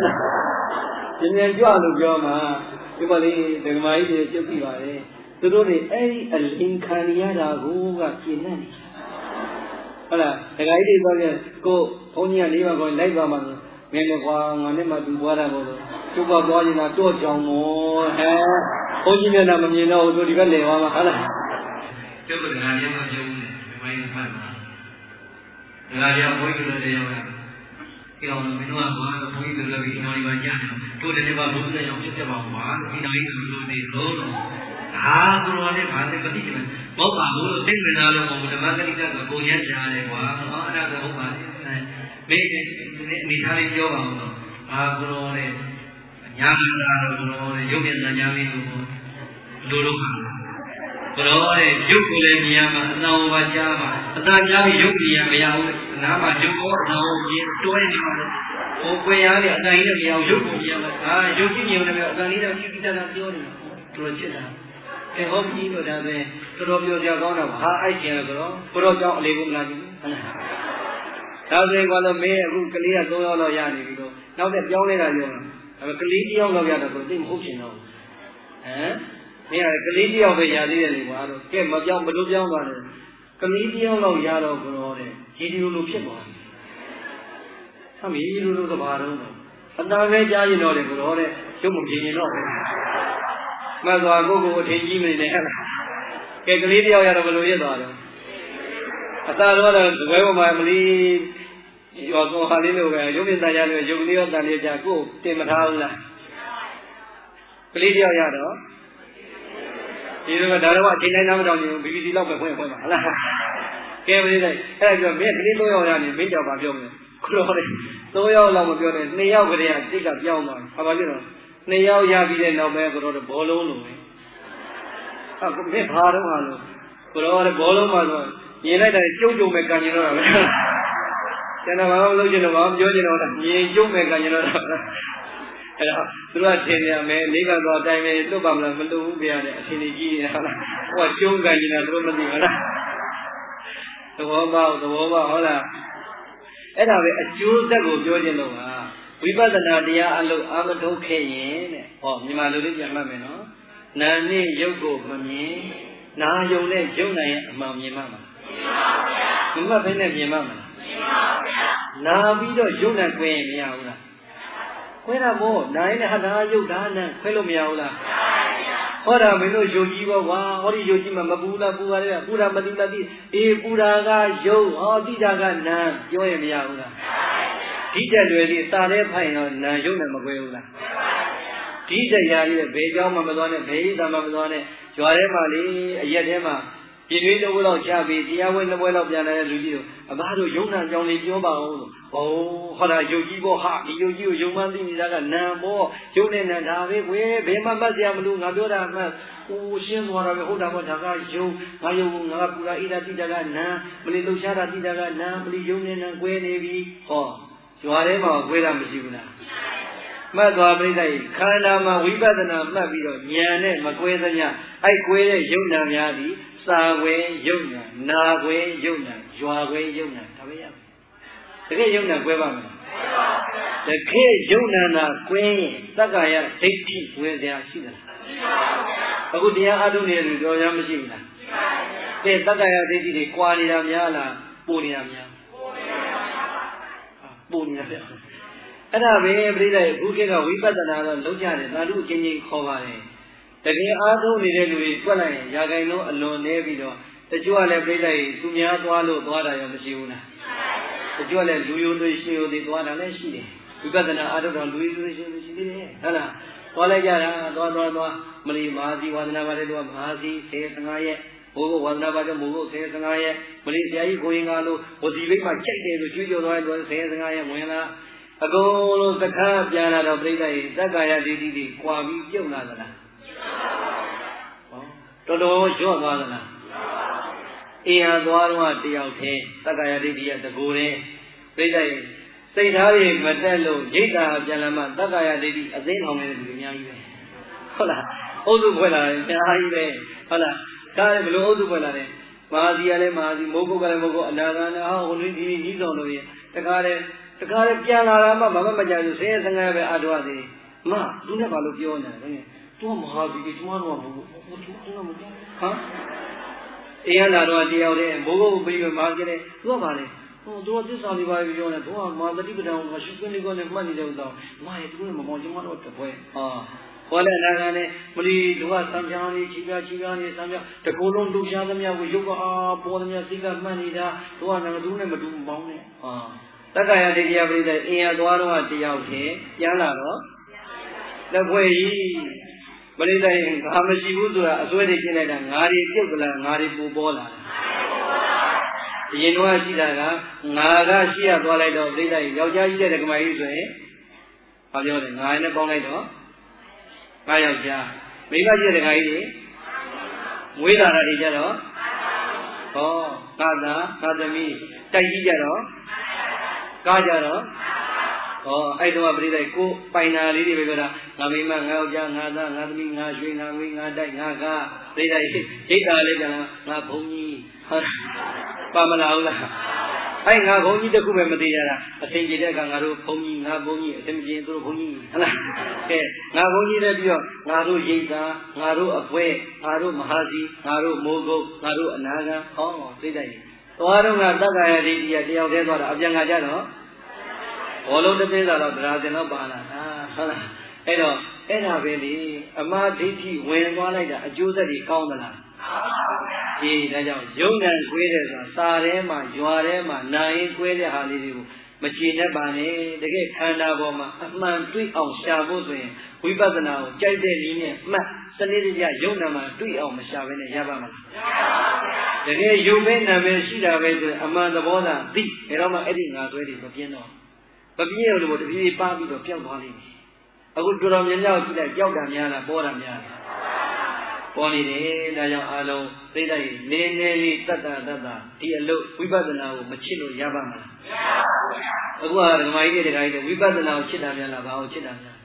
လို့ပြောမှာဒီမလေးဒကမာကြီးတွေပြုတ်ပြီးပါတယ်သူတို့တွေအဲ့ဒီအလင်းခံရတာကိုကပြင်းနေဟုတ်လားဒကာကြီးတွေဆိုရင်ကိုဘုန်းကြီးကနေပါကောလိုက်ပါမှာမင်းလည်းကွာငါနဲ့မှတူသွားတာပေါ့လို့ကျုပ်ကသွားနေတာတော့ကြောင်မောဘုန်းကြီးမျက်နှာမမြင်တော့ဘူးတို့ဒီဘက်လဲသွားမှာဟုတ်လားကျုပ်ကငါလည်းမပြောဘူးနဲ့ဒီမိုင်းမှတ်မှာငါလည်းဘုန်းကြီးတို့လည်းရောက်ဒီအောင်မင်းတို့ကဘုန်းကြီးတို့လည်းဒီနော်ဒီမှာညတယ်တို့လည်းဘာလို့လဲအောင်ဖြစ်ကြပါဦးပါဒီနော်ကြီးတို့လို့ဒီလို့ဟာကိုရောလည်းဘာလဲမသိဘူးမောက်ပါဘူးလို့သိနေလားလို့ဘုဓမ္မဂတိကကိုရမ်းကြားတယ်ကွာဟောအဲ့ဒါဆိုဟုတ်ပါလေမင်းမိသားလေးပြောပါဦးတော့ဟာကိုရောလည်းညာလာတော့ကိုရောလည်းရုပ်ပြန်ညာမင်းလို့လိုခါကိုရောလည်းရုပ်ကိုလည်းမြင်ရမှာအနာဝါကြားမှာအသာကြားပြီးရုပ်မြင်ရမရဘူးအနာမှာရုပ်ကိုအနာကိုမြင်တွဲနေမှာဟိုကွယ်ရားလည်းအတိုင်းနဲ့မရဘူးရုပ်ကိုမြင်ရမှာဟာရုပ်ကြည့်မြင်တယ်အတိုင်းနဲ့ကြည့်ကြတာပြောနေတာတို့ချစ်တာကဲဟောပြီးတော့ဒါပဲတော်တော်ပြောကြကောင်းတာဟာအိုက်ကျင်တော့ကိုရောကြောင်းအလေးကိုမလားကြည့်ဟုတ်လားဒါဆိုရင်ကတော့မင်းအခုကလေးက3ယောက်လောက်ရနေပြီတော့နောက်တဲ့ပြောင်းနေတာပြောတာဒါပေမဲ့ကလေး1ယောက်လောက်ရတော့သိမဟုတ်ချင်တော့ဘူးမင်းကကလေး1ယောက်ပဲရသေးတယ်လေကွာတော့ကဲမပြောင်းဘယ်လိုပြောင်းသွားလဲကလေး1ယောက်လောက်ရတော့ကိုရောတဲ့ဒီလိုဖြစ်သွားတယ်ဟာမင်းလိုကဘာတော့အသားပဲကြားရင်တော့လေကိုရောတဲ့ရုပ်မပြင်းရင်တော့မတ်စွာကိုအထင်ကြီးမနေနဲ့ဟဲ့လားကဲကလေးတယောက်ရတော့ဘယ်လိုရသွားတော့အသာတော့ဇပွဲပေါ်မှာမလီရောကောဟာလေးလိုပဲရုပ်မြင်သားရလို့ရုပ်လေးရောတန်လေးကြကိုတင်မထားဘူးလားကလေးတယောက်ရတော့ဒီလိုကဒါတော့အချိန်တိုင်းနားမတောင်ရင် BBC လောက်ပဲဖွင့်ပါဟလားကဲမလေးလိုက်အဲ့ဒါပြောမင်းကလေး3ယောက်ရနေမင်းကြောက်ပါပြောမယ်ခလို့လေ3ယောက်လောက်မပြောနဲ့2ယောက်ကလေးကစိတ်ကပြောင်းသွားတယ်ဘာဖြစ်လို့2ယောက်ရပြီးတဲ့နောက်ပဲကိုတော့ဘောလုံးလိုပဲဟာကိုမင်းဘာတော့ဟာလို့ကိုတော့ဘောလုံးမှာဆိုမြင်လိုက်တယ်ကျုပ်မဲ့ကန်ကျင်တော့တာပဲကျွန်တော်ဘာလို့လုပ်ချင်တော့ဘာပြောချင်တော့လဲမြင်ကျုပ်မဲ့ကန်ကျင်တော့တာအဲ့တော့သူကထင်ရမယ်လေးကသွားတိုင်းပဲလွတ်ပါမလားမလွတ်ဘူးဗျာတဲ့အထင်ကြီးနေဟုတ်လားဟိုကကျုံကန်ကျင်တာသူတို့မသိဘူးလားသဘောပေါက်ဟုတ်လားအဲ့ဒါပဲအကျိုးသက်ကိုပြောချင်လို့ဟာဝိပဿနာတရားအလုပ်အာမထုတ်ခဲ့ရင်တဲ့ဟောမြန်မာလူလေးပြန်မှတ်မယ်နော်နာနဲ့ရုပ်ကိုမမြင်နာယုံနဲ့ရုပ်နိုင်ရဲ့အမှန်မြင်မှမှာမြင်ပါဗျာမြင်မှဘယ်နဲ့မြင်မှမှာမြင်ပါဗျာနာပြီးတော့ရုပ်နဲ့ခွဲရင်မရဘူးလားခွဲတာမို့နာရင်နဲ့ဟာဒါရုပ်ဒါနဲ့ခွဲလို့မရဘူးလားဟောတာမင်းတို့ယုံကြည်ပေါ့ကွာဟောဒီယုံကြည်မှာမပူလားပူပါလေပူတာမသိလားသိအေးပူတာကယုံဟောတိတာကနာပြောရင်မရဘူးလားဒီတက်လွယ်လေးစာထဲဖိုင်တော့နာရုပ်နဲ့မကွဲဘူးလားဒီတရားလေးဘယ်เจ้าမှမသွားနဲ့ဘယ်ဤသာမှမသွားနဲ့ကြွားထဲမှာလေအရက်ထဲမှာပြင်းလေးတစ်ဝက်လောက်ချပြီးတရားဝင်တစ်ဝက်လောက်ပြန်လာတဲ့လူကြီးတို့အဘတို့ယုံနာကြောင်းလေးပြောပါဦးလို့ဟောဟောတာယုတ်ကြီးပေါ့ဟာဒီယုတ်ကြီးကိုယုံမှန်းသိနေတာကနံပေါ့ယုံနဲ့နံဒါပဲကွယ်ဘယ်မှမှတ်စရာမလိုငါပြောတာမှတ်ဟိုရှင်းသွားတာပဲဟုတ်တာပေါ့ဒါကယုံငါယုံငါပူရာဣဒတိတာကနံမလီလှုပ်ရှားတာတိတာကနံမလီယုံနဲ့နံကွဲနေပြီဟောရွာထဲမှာကွဲတာမရှိဘူးလားမှတ်သွားပြိဿကြီးခန္ဓာမှာဝိပဿနာမှတ်ပြီးတော့ဉာဏ်နဲ့မကွဲသမျှအဲ့ကွဲတဲ့ယုံနာများသည်စာကွဲယုံနာနာကွဲယုံနာရွာကွဲယုံနာဒါပဲရတကယ်ယုံနာကွဲပါမလားတကယ်ယုံနာနာကွဲရင်သက္ကာယဒိဋ္ဌိဝင်စရာရှိသလားမရှိပါဘူးဗျာအခုတရားအားထုတ်နေတဲ့လူတော်များမရှိဘူးလားရှိပါဘူးဗျာကဲသက္ကာယဒိဋ္ဌိတွေကွာနေတာများလားပိုနေတာများပိုနေတာဗျာအဲ့ဒါပဲပြိဿရဲ့ဘုခေတ်ကဝိပဿနာတော့လုံးကြတယ်သာဓုအချင်းချင်းခေါ်ပါတယ်တကယ်အားထုတ်နေတဲ့လူတွေတွက်လိုက်ရင်ရာဂိုင်လုံးအလွန်နေပြီးတော့တချို့ကလည်းပြိဿရဲ့သူများသွားလို့သွားတာရောမရှိဘူးလားတချို့ကလည်းလူယုံတွေရှင်ယုံတွေသွားတာလည်းရှိတယ်ဝိပဿနာအားထုတ်တော့လူကြီးလူချင်းရှိသေးတယ်ဟုတ်လားသွားလိုက်ကြတာသွားမလီမဟာစီဝါဒနာပါတယ်တော့မဟာစီ15ရက်မိုးကုတ်ဝါဒနာပါတယ်မိုးကုတ်15ရက်မလီဆရာကြီးကိုရင်ကားလို့ဝစီလိမ့်မှာကြိုက်တယ်လို့ကြွေးကြော်သွားတယ်15ရက်ဝင်လာအကုန်လုံးသခါပြန်လာတော့ပြိဿရဲ့သက္ကာယဒိဋ္ဌိတွေကွာပြီးပြုတ်လာသလားတော်တော်ရော့သွားသလားအင်းဟာသွားတော့တယောက်တည်းသက္ကာယဒိဋ္ဌိကတကူတယ်ပြိဿရဲ့စိတ်သားတွေမတက်လို့ရိတ်တာပြန်လာမှသက္ကာယဒိဋ္ဌိအသိအောင်နေတဲ့လူတွေအများကြီးပဲဟုတ်လားအုပ်စုဖွဲ့လာတယ်အများကြီးပဲဟုတ်လားဒါလည်းဘလို့အုပ်စုဖွဲ့လာတယ်မဟာစီကလည်းမဟာစီမိုးကုတ်ကလည်းမိုးကုတ်အနာဂါနာဟိုလူကြီးကြီးဆောင်လို့ရင်တခါလေပြန်လာတာမှမမကြဘူး15ပဲအထောက်အသေးမသူနဲ့ဘာလို့ပြောနေလဲသူကမဟာစီကျမတို့ကမဟုတ်ဘူးသူကမဟုတ်ဟာအေးရလာတော့တယောက်တည်းမိုးကုတ်ပြီးမှကြည့်တယ်သူကပါလေသူကသစ္စာလေးပါးပြောနေဘုရားမာသတိပဋ္ဌာန်ကိုရှုခွင့်လေးကိုနဲ့မှတ်နေတဲ့ဥစ္စာမာရဲ့သူကမမောကျမတို့တပွဲဟောလည်းအနာဂါနဲ့မလီလူကစံပြားလေးချီကားနေစံပြားတကူလုံးလူရှားသမျှကိုရုပ်ကပေါ်သမျှစိတ်ကမှတ်နေတာသူကငါတို့နဲ့မတူမောင်းနဲ့သက္ကာယဒိဋ္ဌိယပရိသေအင်ရသွားတော့တယောက်တည်းပြန်လာတော့လက်ဖွဲ့ကြီးပရိသေငါမရှိဘူးဆိုတာအစွဲတွေရှင်းလိုက်တာငါတွေပြုတ်ကလာငါတွေပူပေါ်လာအရင်တော့ရှိတာကငါကရှိရသွားလိုက်တော့ပရိသေယောက်ျားကြီးတဲ့ဓမ္မကြီးဆိုရင်ဘာပြောလဲငါနဲ့ပေါင်းလိုက်တော့ငါယောက်ျားမိန်းမကြီးတဲ့ဓမ္မကြီးတွေမွေးလာတာတွေကြတော့ဟောငါသာငါသမီးတိုက်ကြီးကြတော့ကားကြတော့အဲ့တော့ပြိဿကိုပိုင်နာလေးတွေပဲပြောတာငါမိမငါယောက်ျားငါသားငါသမီးငါရွှေငါငွေငါတိုက်ငါကားပြိဿရိတ်တာလေးပြန်ငါဘုံကြီးပါမလားဟုတ်လားအဲ့ငါဘုံကြီးတခုပဲမသေးကြတာအထင်ကြီးတဲ့ကငါတို့ဘုံကြီးငါဘုံကြီးအထင်ကြီးသူတို့ဘုံကြီးဟုတ်လားကဲငါဘုံကြီးလည်းပြီးတော့ငါတို့ရိတ်တာငါတို့အပွဲငါတို့မဟာစီငါတို့မိုးကုတ်ငါတို့အနာဂံဟောပြိဿရိသွားတော့ကသက္ကာယဒိဋ္ဌိကတယောက်တည်းသွားတာအပြန်ကကြတော့ဘောလုံးတစ်သိန်းသာတော့တရားစင်တော့ပါလာဟုတ်လားအဲ့တော့အဲ့ဒါပဲလေအမှားဒိဋ္ဌိဝင်သွားလိုက်တာအကျိုးဆက်ကြီးကောင်းသလားအေးဒါကြောင့်ယုံဉာဏ်ကွေးတယ်ဆိုတာစာထဲမှာရွာထဲမှာနာရင်ကွေးတဲ့ဟာလေးတွေကိုမကျေနပ်ပါနဲ့တကယ်ခန္ဓာပေါ်မှာအမှန်တွေ့အောင်ရှာဖို့ဆိုရင်ဝိပဿနာကိုကြိုက်တဲ့နည်းနဲ့မှတ်စနစ်တကျယုံဉာဏ်မှာတွေ့အောင်မရှာဘဲနဲ့ရပါမလားတကယ်ယုံမဲ့နာမည်ရှိတာပဲဆိုရင်အမှန်သဘောသာသိဒါတော့မှအဲ့ဒီငါသွဲတွေမပြင်းတော့မပြင်းရလို့တပြေးပါပြီးတော့ပျောက်သွားလိမ့်မယ်အခုတော်တော်များများကြည့်လိုက်ကြောက်တာများလားပေါ်တာများလားပေါ်နေတယ်ဒါကြောင့်အားလုံးသိလိုက်နည်းနည်းလေးတတ်တာဒီအလုပ်ဝိပဿနာကိုမချစ်လို့ရပါမလားအခုကဓမ္မကြီးတွေဝိပဿနာကိုချစ်တာများလားဘာကိုချစ်တာများ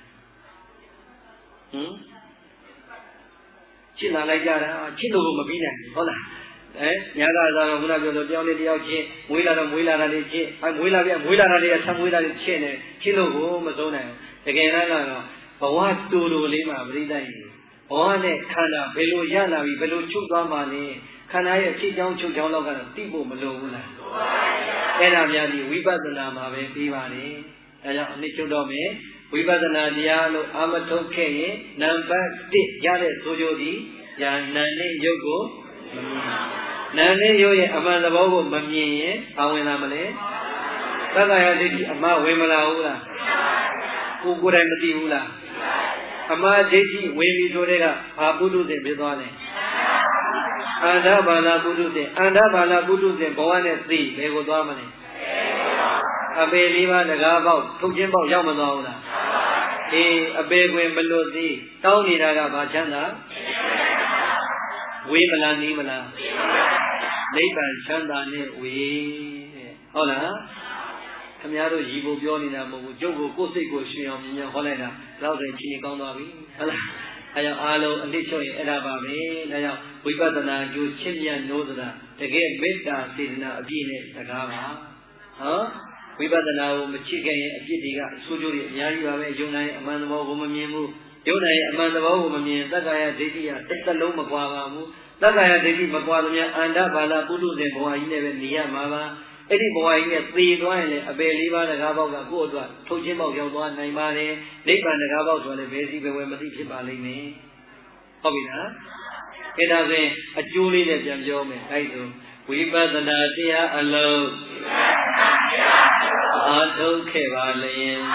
ချစ်လာလိုက်ကြတာချစ်လို့မပြီးနိုင်ဘူးဟုတ်လားညာကစားတော့ခုနပြောလို့ပြောင်းနေတယောက်ချင်းမွေးလာတော့မွေးလာတာလေးချင်းမွေးလာတာလေးကဆက်မွေးလာလေးချင်းနေချင်းလို့ကိုမဆုံးနိုင်ဘူးတကယ်တော့ဘဝတူတူလေးမှာပြိတ္တိဘဝနဲ့ခန္ဓာဘယ်လိုရလာပြီဘယ်လိုချုပ်သွားမှလဲခန္ဓာရဲ့အခြေချောင်းချုပ်ချောင်းတော့ကတော့သိဖို့မလိုဘူးလားအဲ့ဒါများဒီဝိပဿနာမှာပဲပြီးပါတယ်ဒါကြောင့်အနည်းချုပ်တော့မယ်ဝိပဿနာတရားလို့အာမထုတ်ခဲ့ရင်နံပါတ်1ရတဲ့ဆိုကြသည်ညာနာနဲ့ယုတ်ကိုနာနဲ့ယုတ်ရဲ့အမှန်သဘောကိုမမြင်ရင်ဘာဝင်လာမလဲသက္ကာယဒိဋ္ဌိအမှားဝင်မလာဘူးလားကိုယ်တိုင်မသိဘူးလားအမှားဒိဋ္ဌိဝင်ပြီးဆိုတဲ့ကဘာပုထုဇဉ်ဖြစ်သွားလဲအန္တဘာလာပုထုဇဉ်အန္တဘာလာပုထုဇဉ်ဘဝနဲ့သိဘယ်ကိုသွားမလဲအပေလေးပါးတကားပေါက်ထုတ်ခြင်းပေါက်ရောက်မသွားဘူးလားအေးအပေခွင်မလွတ်သေးတောင်းနေတာကဘာချမ်းသာဝေးမလားနီးမလားနိဗ္ဗာန်ချမ်းသာနဲ့ဝေးတဲ့ဟုတ်လားခင်ဗျားတို့ရီဖို့ပြောနေတာမဟုတ်ဘူးကျုပ်ကိုကိုယ်စိတ်ကိုရှင်အောင်မြင်ဟောလိုက်တာလောက်ဆိုချင်းကောင်းသွားပြီဟုတ်လားအဲကြောင့်အားလုံးအနစ်ချုပ်ရင်အဲ့ဒါပါပဲဒါကြောင့်ဝိပဿနာကျိုးချစ်မြတ်နိုးသလားတကယ်မေတ္တာစေတနာအပြည့်နဲ့စကားပါဟောဝိပဿနာကိုမချစ်ခဲ့ရင်အပြစ်တွေကအဆိုးကျိုးတွေအများကြီးပါပဲယုံနိုင်အမှန်သဘောကိုမမြင်ဘူးယုံနိုင်အမှန်သဘောကိုမမြင်သက္ကာယဒိဋ္ဌိကတစ်သက်လုံးမကွာပါဘူးသက္ကာယဒိဋ္ဌိမကွာသမျှအန္တဘာလပုထုဇဉ်ဘဝကြီးနဲ့ပဲနေရမှာပါအဲ့ဒီဘဝကြီးနဲ့သေသွားရင်လည်းအပယ်လေးပါးတကားပေါက်ကကိုယ့်အတွက်ထုတ်ချင်းပေါက်ရောက်သွားနိုင်ပါတယ်နိဗ္ဗာန်တကားပေါက်ဆိုလည်းဘယ်စီဘယ်ဝယ်မသိဖြစ်ပါလိမ့်မယ်ဟုတ်ပြီလားအဲ့ဒါဆိုရင်အကျိုးလေးနဲ့ပြန်ပြောမယ်အဲ့ဒါဝိပဿနာတရားအလုံးအာထုတ်ခဲ့ပါလျင်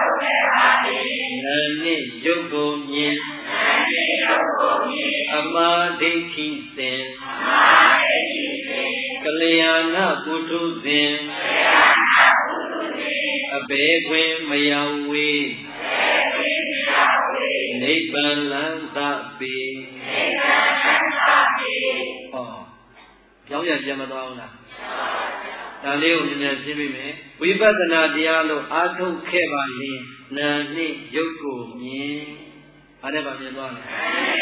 နာနှင့်ယုတ်ကိုမြင်အမှားဒိဋ္ဌိစဉ်ကလျာဏပုထုဇဉ်အဘယ်ခွင်မရောက်ဝေးနိဗ္ဗာန်လမ်းသာပေဟောကြောင်းရပြန်မသွားဘူးလားဒါလေးကိုမြန်မြန်ရှင်းပြမယ်ဝိပဿနာတရားလို့အာထုတ်ခဲ့ပါလေနာနှင့်ယုတ်ကိုမြင်အားနဲ့ပါမြင်သွားတယ်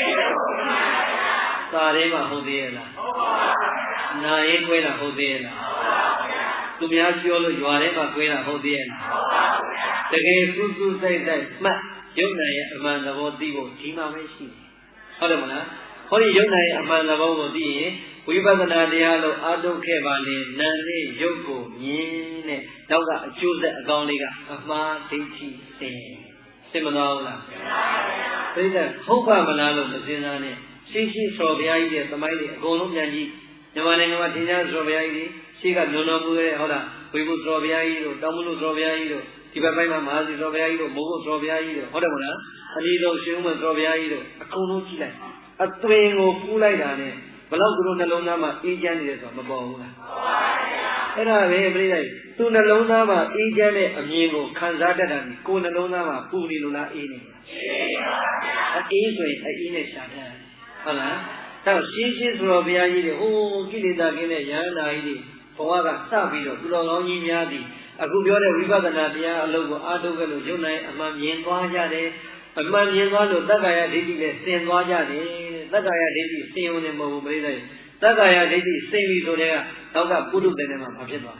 သာလေးမှဟုတ်သေးရဲ့လားနာရင်ကွဲတာဟုတ်သေးရဲ့လားသူများပြောလို့ရွာထဲမှာကွဲတာဟုတ်သေးရဲ့လားတကယ်စူးစူးဆိုင်ဆိုင်မှတ်ယုတ်နာရဲ့အမှန်သဘောသိဖို့ဒီမှာပဲရှိတယ်ဟုတ်တယ်မလားဟောဒီယုတ်နာရဲ့အမှန်သဘောကိုသိရင်ဝိပဿနာတရားလို့အာထုတ်ခဲ့ပါလေနာနဲ့ယုတ်ကိုမြင်တဲ့နောက်ကအကျိုးဆက်အကောင်းလေးကအမှားဒိဋ္ဌိစင်မသွားဘူးလားသိတဲ့ဟုတ်ပါမလားလို့မစင်စားနဲ့ရှိရှိဆော်ဘုရားကြီးရဲ့သမိုင်းတွေအကုန်လုံးပြန်ကြည့်မြန်မာနိုင်ငံမှာထင်ရှားဆော်ဘုရားကြီးရှိကလွန်တော်မူတဲ့ဟုတ်လားဝိပုဆော်ဘုရားကြီးတို့တောင်မလို့ဆော်ဘုရားကြီးတို့ဒီဘက်ပိုင်းမှာမဟာစီဆော်ဘုရားကြီးတို့မိုးကုတ်ဆော်ဘုရားကြီးတို့ဟုတ်တယ်မလားအလီတော်ရှင်ဥမဆော်ဘုရားကြီးတို့အကုန်လုံးကြည့်လိုက်အသွင်ကိုပူးလိုက်တာနဲ့ဘလောက်သူတို့နှလုံးသားမှာအေးချမ်းနေတယ်ဆိုတော့မပေါ်ဘူးလားအဲ့ဒါပဲပြိတ္တိသူနှလုံးသားမှာအေးချမ်းတဲ့အမြင်ကိုခံစားတတ်တာကိုယ်နှလုံးသားမှာပူနေလို့လားအေးနေလားအေးဆိုရင်အေးနဲ့ရှာတတ်ဟုတ်လားတော့ရှင်းရှင်းဆိုတော့ဘုရားကြီးတွေဟိုကိလေသာကင်းတဲ့ယန္တာကြီးတွေဘဝကစပြီးတော့သူတော်ကောင်းကြီးများသည်အခုပြောတဲ့ဝိပဿနာတရားအလုပ်ကိုအားထုတ်ခဲ့လို့ယုံနိုင်အမှန်မြင်သွားကြတယ်အမှန်မြင်သွားလို့သက္ကာယဒိဋ္ဌိနဲ့ဆင်သွားကြတယ်သက္ကာယဒိဋ္ဌိဆင်ုံနဲ့မဟုတ်ဘူးပြိတ္တိသက္ကာယဒိဋ္ဌိဆင်ပြီဆိုတဲ့ကနောက်ကပုထုဇဉ်ထဲမှာဘာဖြစ်သွား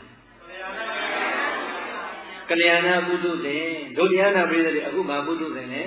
ကလျာဏပုထုဇဉ်ဒုတိယနာပြိတ္တိအခုမှာပုထုဇဉ်နဲ့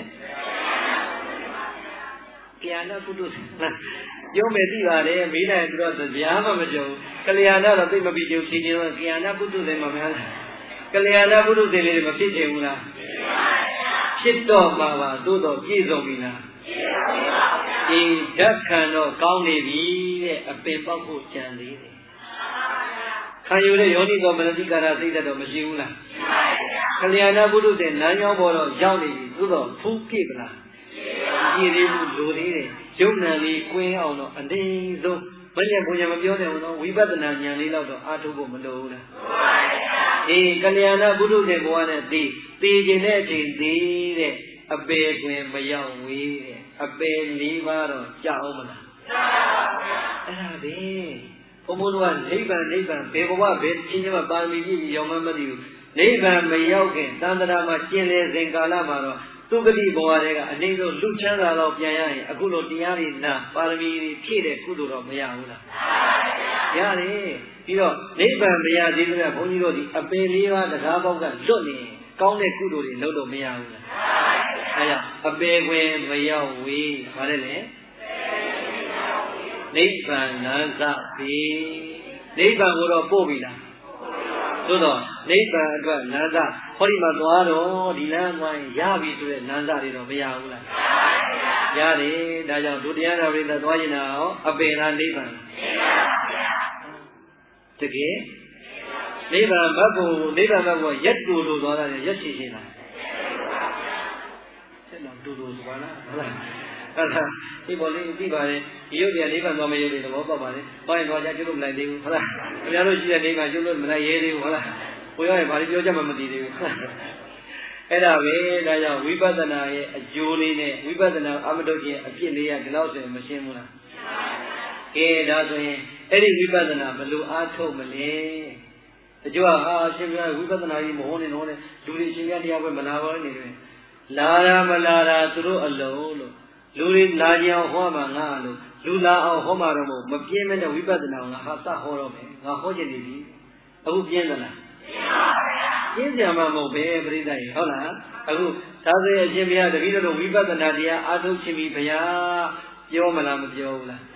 ကလျာဏပုထုဇဉ်ပြောမယ်သိပါတယ်မေးတိုင်းပြီးတော့တရားမှမကြုံကလျာဏတော့သိမပြီးကြုံချင်းချင်းကလျာဏပုထုဇဉ်မှာများလားကလျာဏပုထုဇဉ်လေးတွေမဖြစ်ချင်ဘူးလားဖြစ်တော့မှာပါသို့တော့ပြည့်စုံပြီလားဒီဓာတ်ခံတော့ကောင်းနေပြီတဲ့အပင်ပေါက်ဖို့ကြံသေးတယ်ခံယူတဲ့ယောနိသောမနတိကာရစိတ်တော့မရှိဘူးလားကလျာဏပုထုဇဉ်လမ်းကြောင်းပေါ်တော့ရောက်နေပြီသို့တော့ဖူးပြည့်ပလားပြည့်သေးဘူးလိုသေးတယ်ယုံနာလေးကွင်းအောင်တော့အနည်းဆုံးမညံဘုံညာမပြောတယ်ဘူးနော်ဝိပဿနာဉာဏ်လေးတော့အားထုတ်ဖို့မလိုဘူးလားအေးကလျာဏပုထုဇဉ်ဘဝနဲ့သိခြင်းတဲ့အချိန်သိတဲ့အပေတွင်မရောက်ဝေးတဲ့အပေ၄ပါးတော့ကြောက်အောင်မလားအဲ့ဒါပဲဘုံဘုံတို့ကနိဗ္ဗာန်ဘယ်ဘဝဘယ်ချင်းချင်းမှပါရမီပြည့်ရောက်မှမသိဘူးနိဗ္ဗာန်မရောက်ခင်သန္တရာမှာကျင်လည်စဉ်ကာလမှာတော့သူဂတိဘဝတွေကအနည်းဆုံးလူချမ်းသာတော့ပြန်ရရင်အခုလိုတရားတွေနာပါရမီတွေဖြည့်တဲ့ကုသိုလ်တော့မရဘူးလားရတယ်ပြီးတော့နိဗ္ဗာန်မရသေးတဲ့ဘုန်းကြီးတို့ဒီအပင်၄ပါးတရားပေါက်ကလွတ်နေကောင်းတဲ့ကုသိုလ်တွေလုပ်လို့မရဘူးလားအဲကြောင့်အပင်ခွင်မရောက်ဝေးဗါတယ်လေနိဗ္ဗာန်လမ်းစပြီနိဗ္ဗာန်ကိုတော့ပို့ပြီလားသို့တော့နိဗ္ဗာန်အတွက်လမ်းစဟောဒီမှာသွားတော့ဒီလမ်းသွားရင်ရပြီဆိုတဲ့လမ်းစတွေတော့မရဘူးလားရတယ်ဒါကြောင့်ဒုတိယနာပရိသတ်သွားရင်တော့အပင်လားနိဗ္ဗာန်တကယ်နိဗ္ဗာန်ဘက်ကိုရက်တူလို့သွားတာရက်ရှိရှင်းလားဆက်တော့တူလို့သွားလားဟုတ်လားဒီပေါ်လေးသိပါတယ်ဒီရုပ်တရားနိဗ္ဗာန်သွားမရုပ်တွေသဘောပေါက်ပါတယ်။ဘာရင်သွားကြကျွတ်လို့မလိုက်သေးဘူးဟုတ်လား။ခင်ဗျားတို့ရှိတဲ့နိဗ္ဗာန်ကျွတ်လို့မလိုက်ရဲသေးဘူးဟုတ်လား။ကိုယ်ရောဘာလို့ပြောကြမှမသိသေးဘူး။အဲ့ဒါပဲဒါကြောင့်ဝိပဿနာရဲ့အကျိုးလေးနဲ့ဝိပဿနာအမတုတ်ခြင်းအဖြစ်လေးကဒီလောက်ဆိုရင်မရှင်းဘူးလား။ကဲဒါဆိုရင်အဲ့ဒီဝိပဿနာဘယ်လိုအားထုတ်မလဲ။တချို့ကရှင်ပြဝိပဿနာကြီးမဟုတ်နေတော့လေလူတွေရှင်ပြတရားပဲမလာပါနဲ့တယ်။လာတာမလာတာသူတို့အလုံးလို့လူတွေလာကြအောင်ဟောမှာငါလို့လူလာအောင်ဟောမှာတော့မပြင်းမဲ့တဲ့ဝိပဿနာကိုငါဟာစဟောတော့မယ်ငါဟောချင်နေပြီအခုပြင်းသလားပြင်းကြမှာမဟုတ်ပဲပြိဿရေဟုတ်လားအခုသာသေအရှင်ဘုရားတပည့်တော်ဝိပဿနာတရားအားထုတ်ခြင်းပြီဘုရားပြောမလားမပြောဘူးလား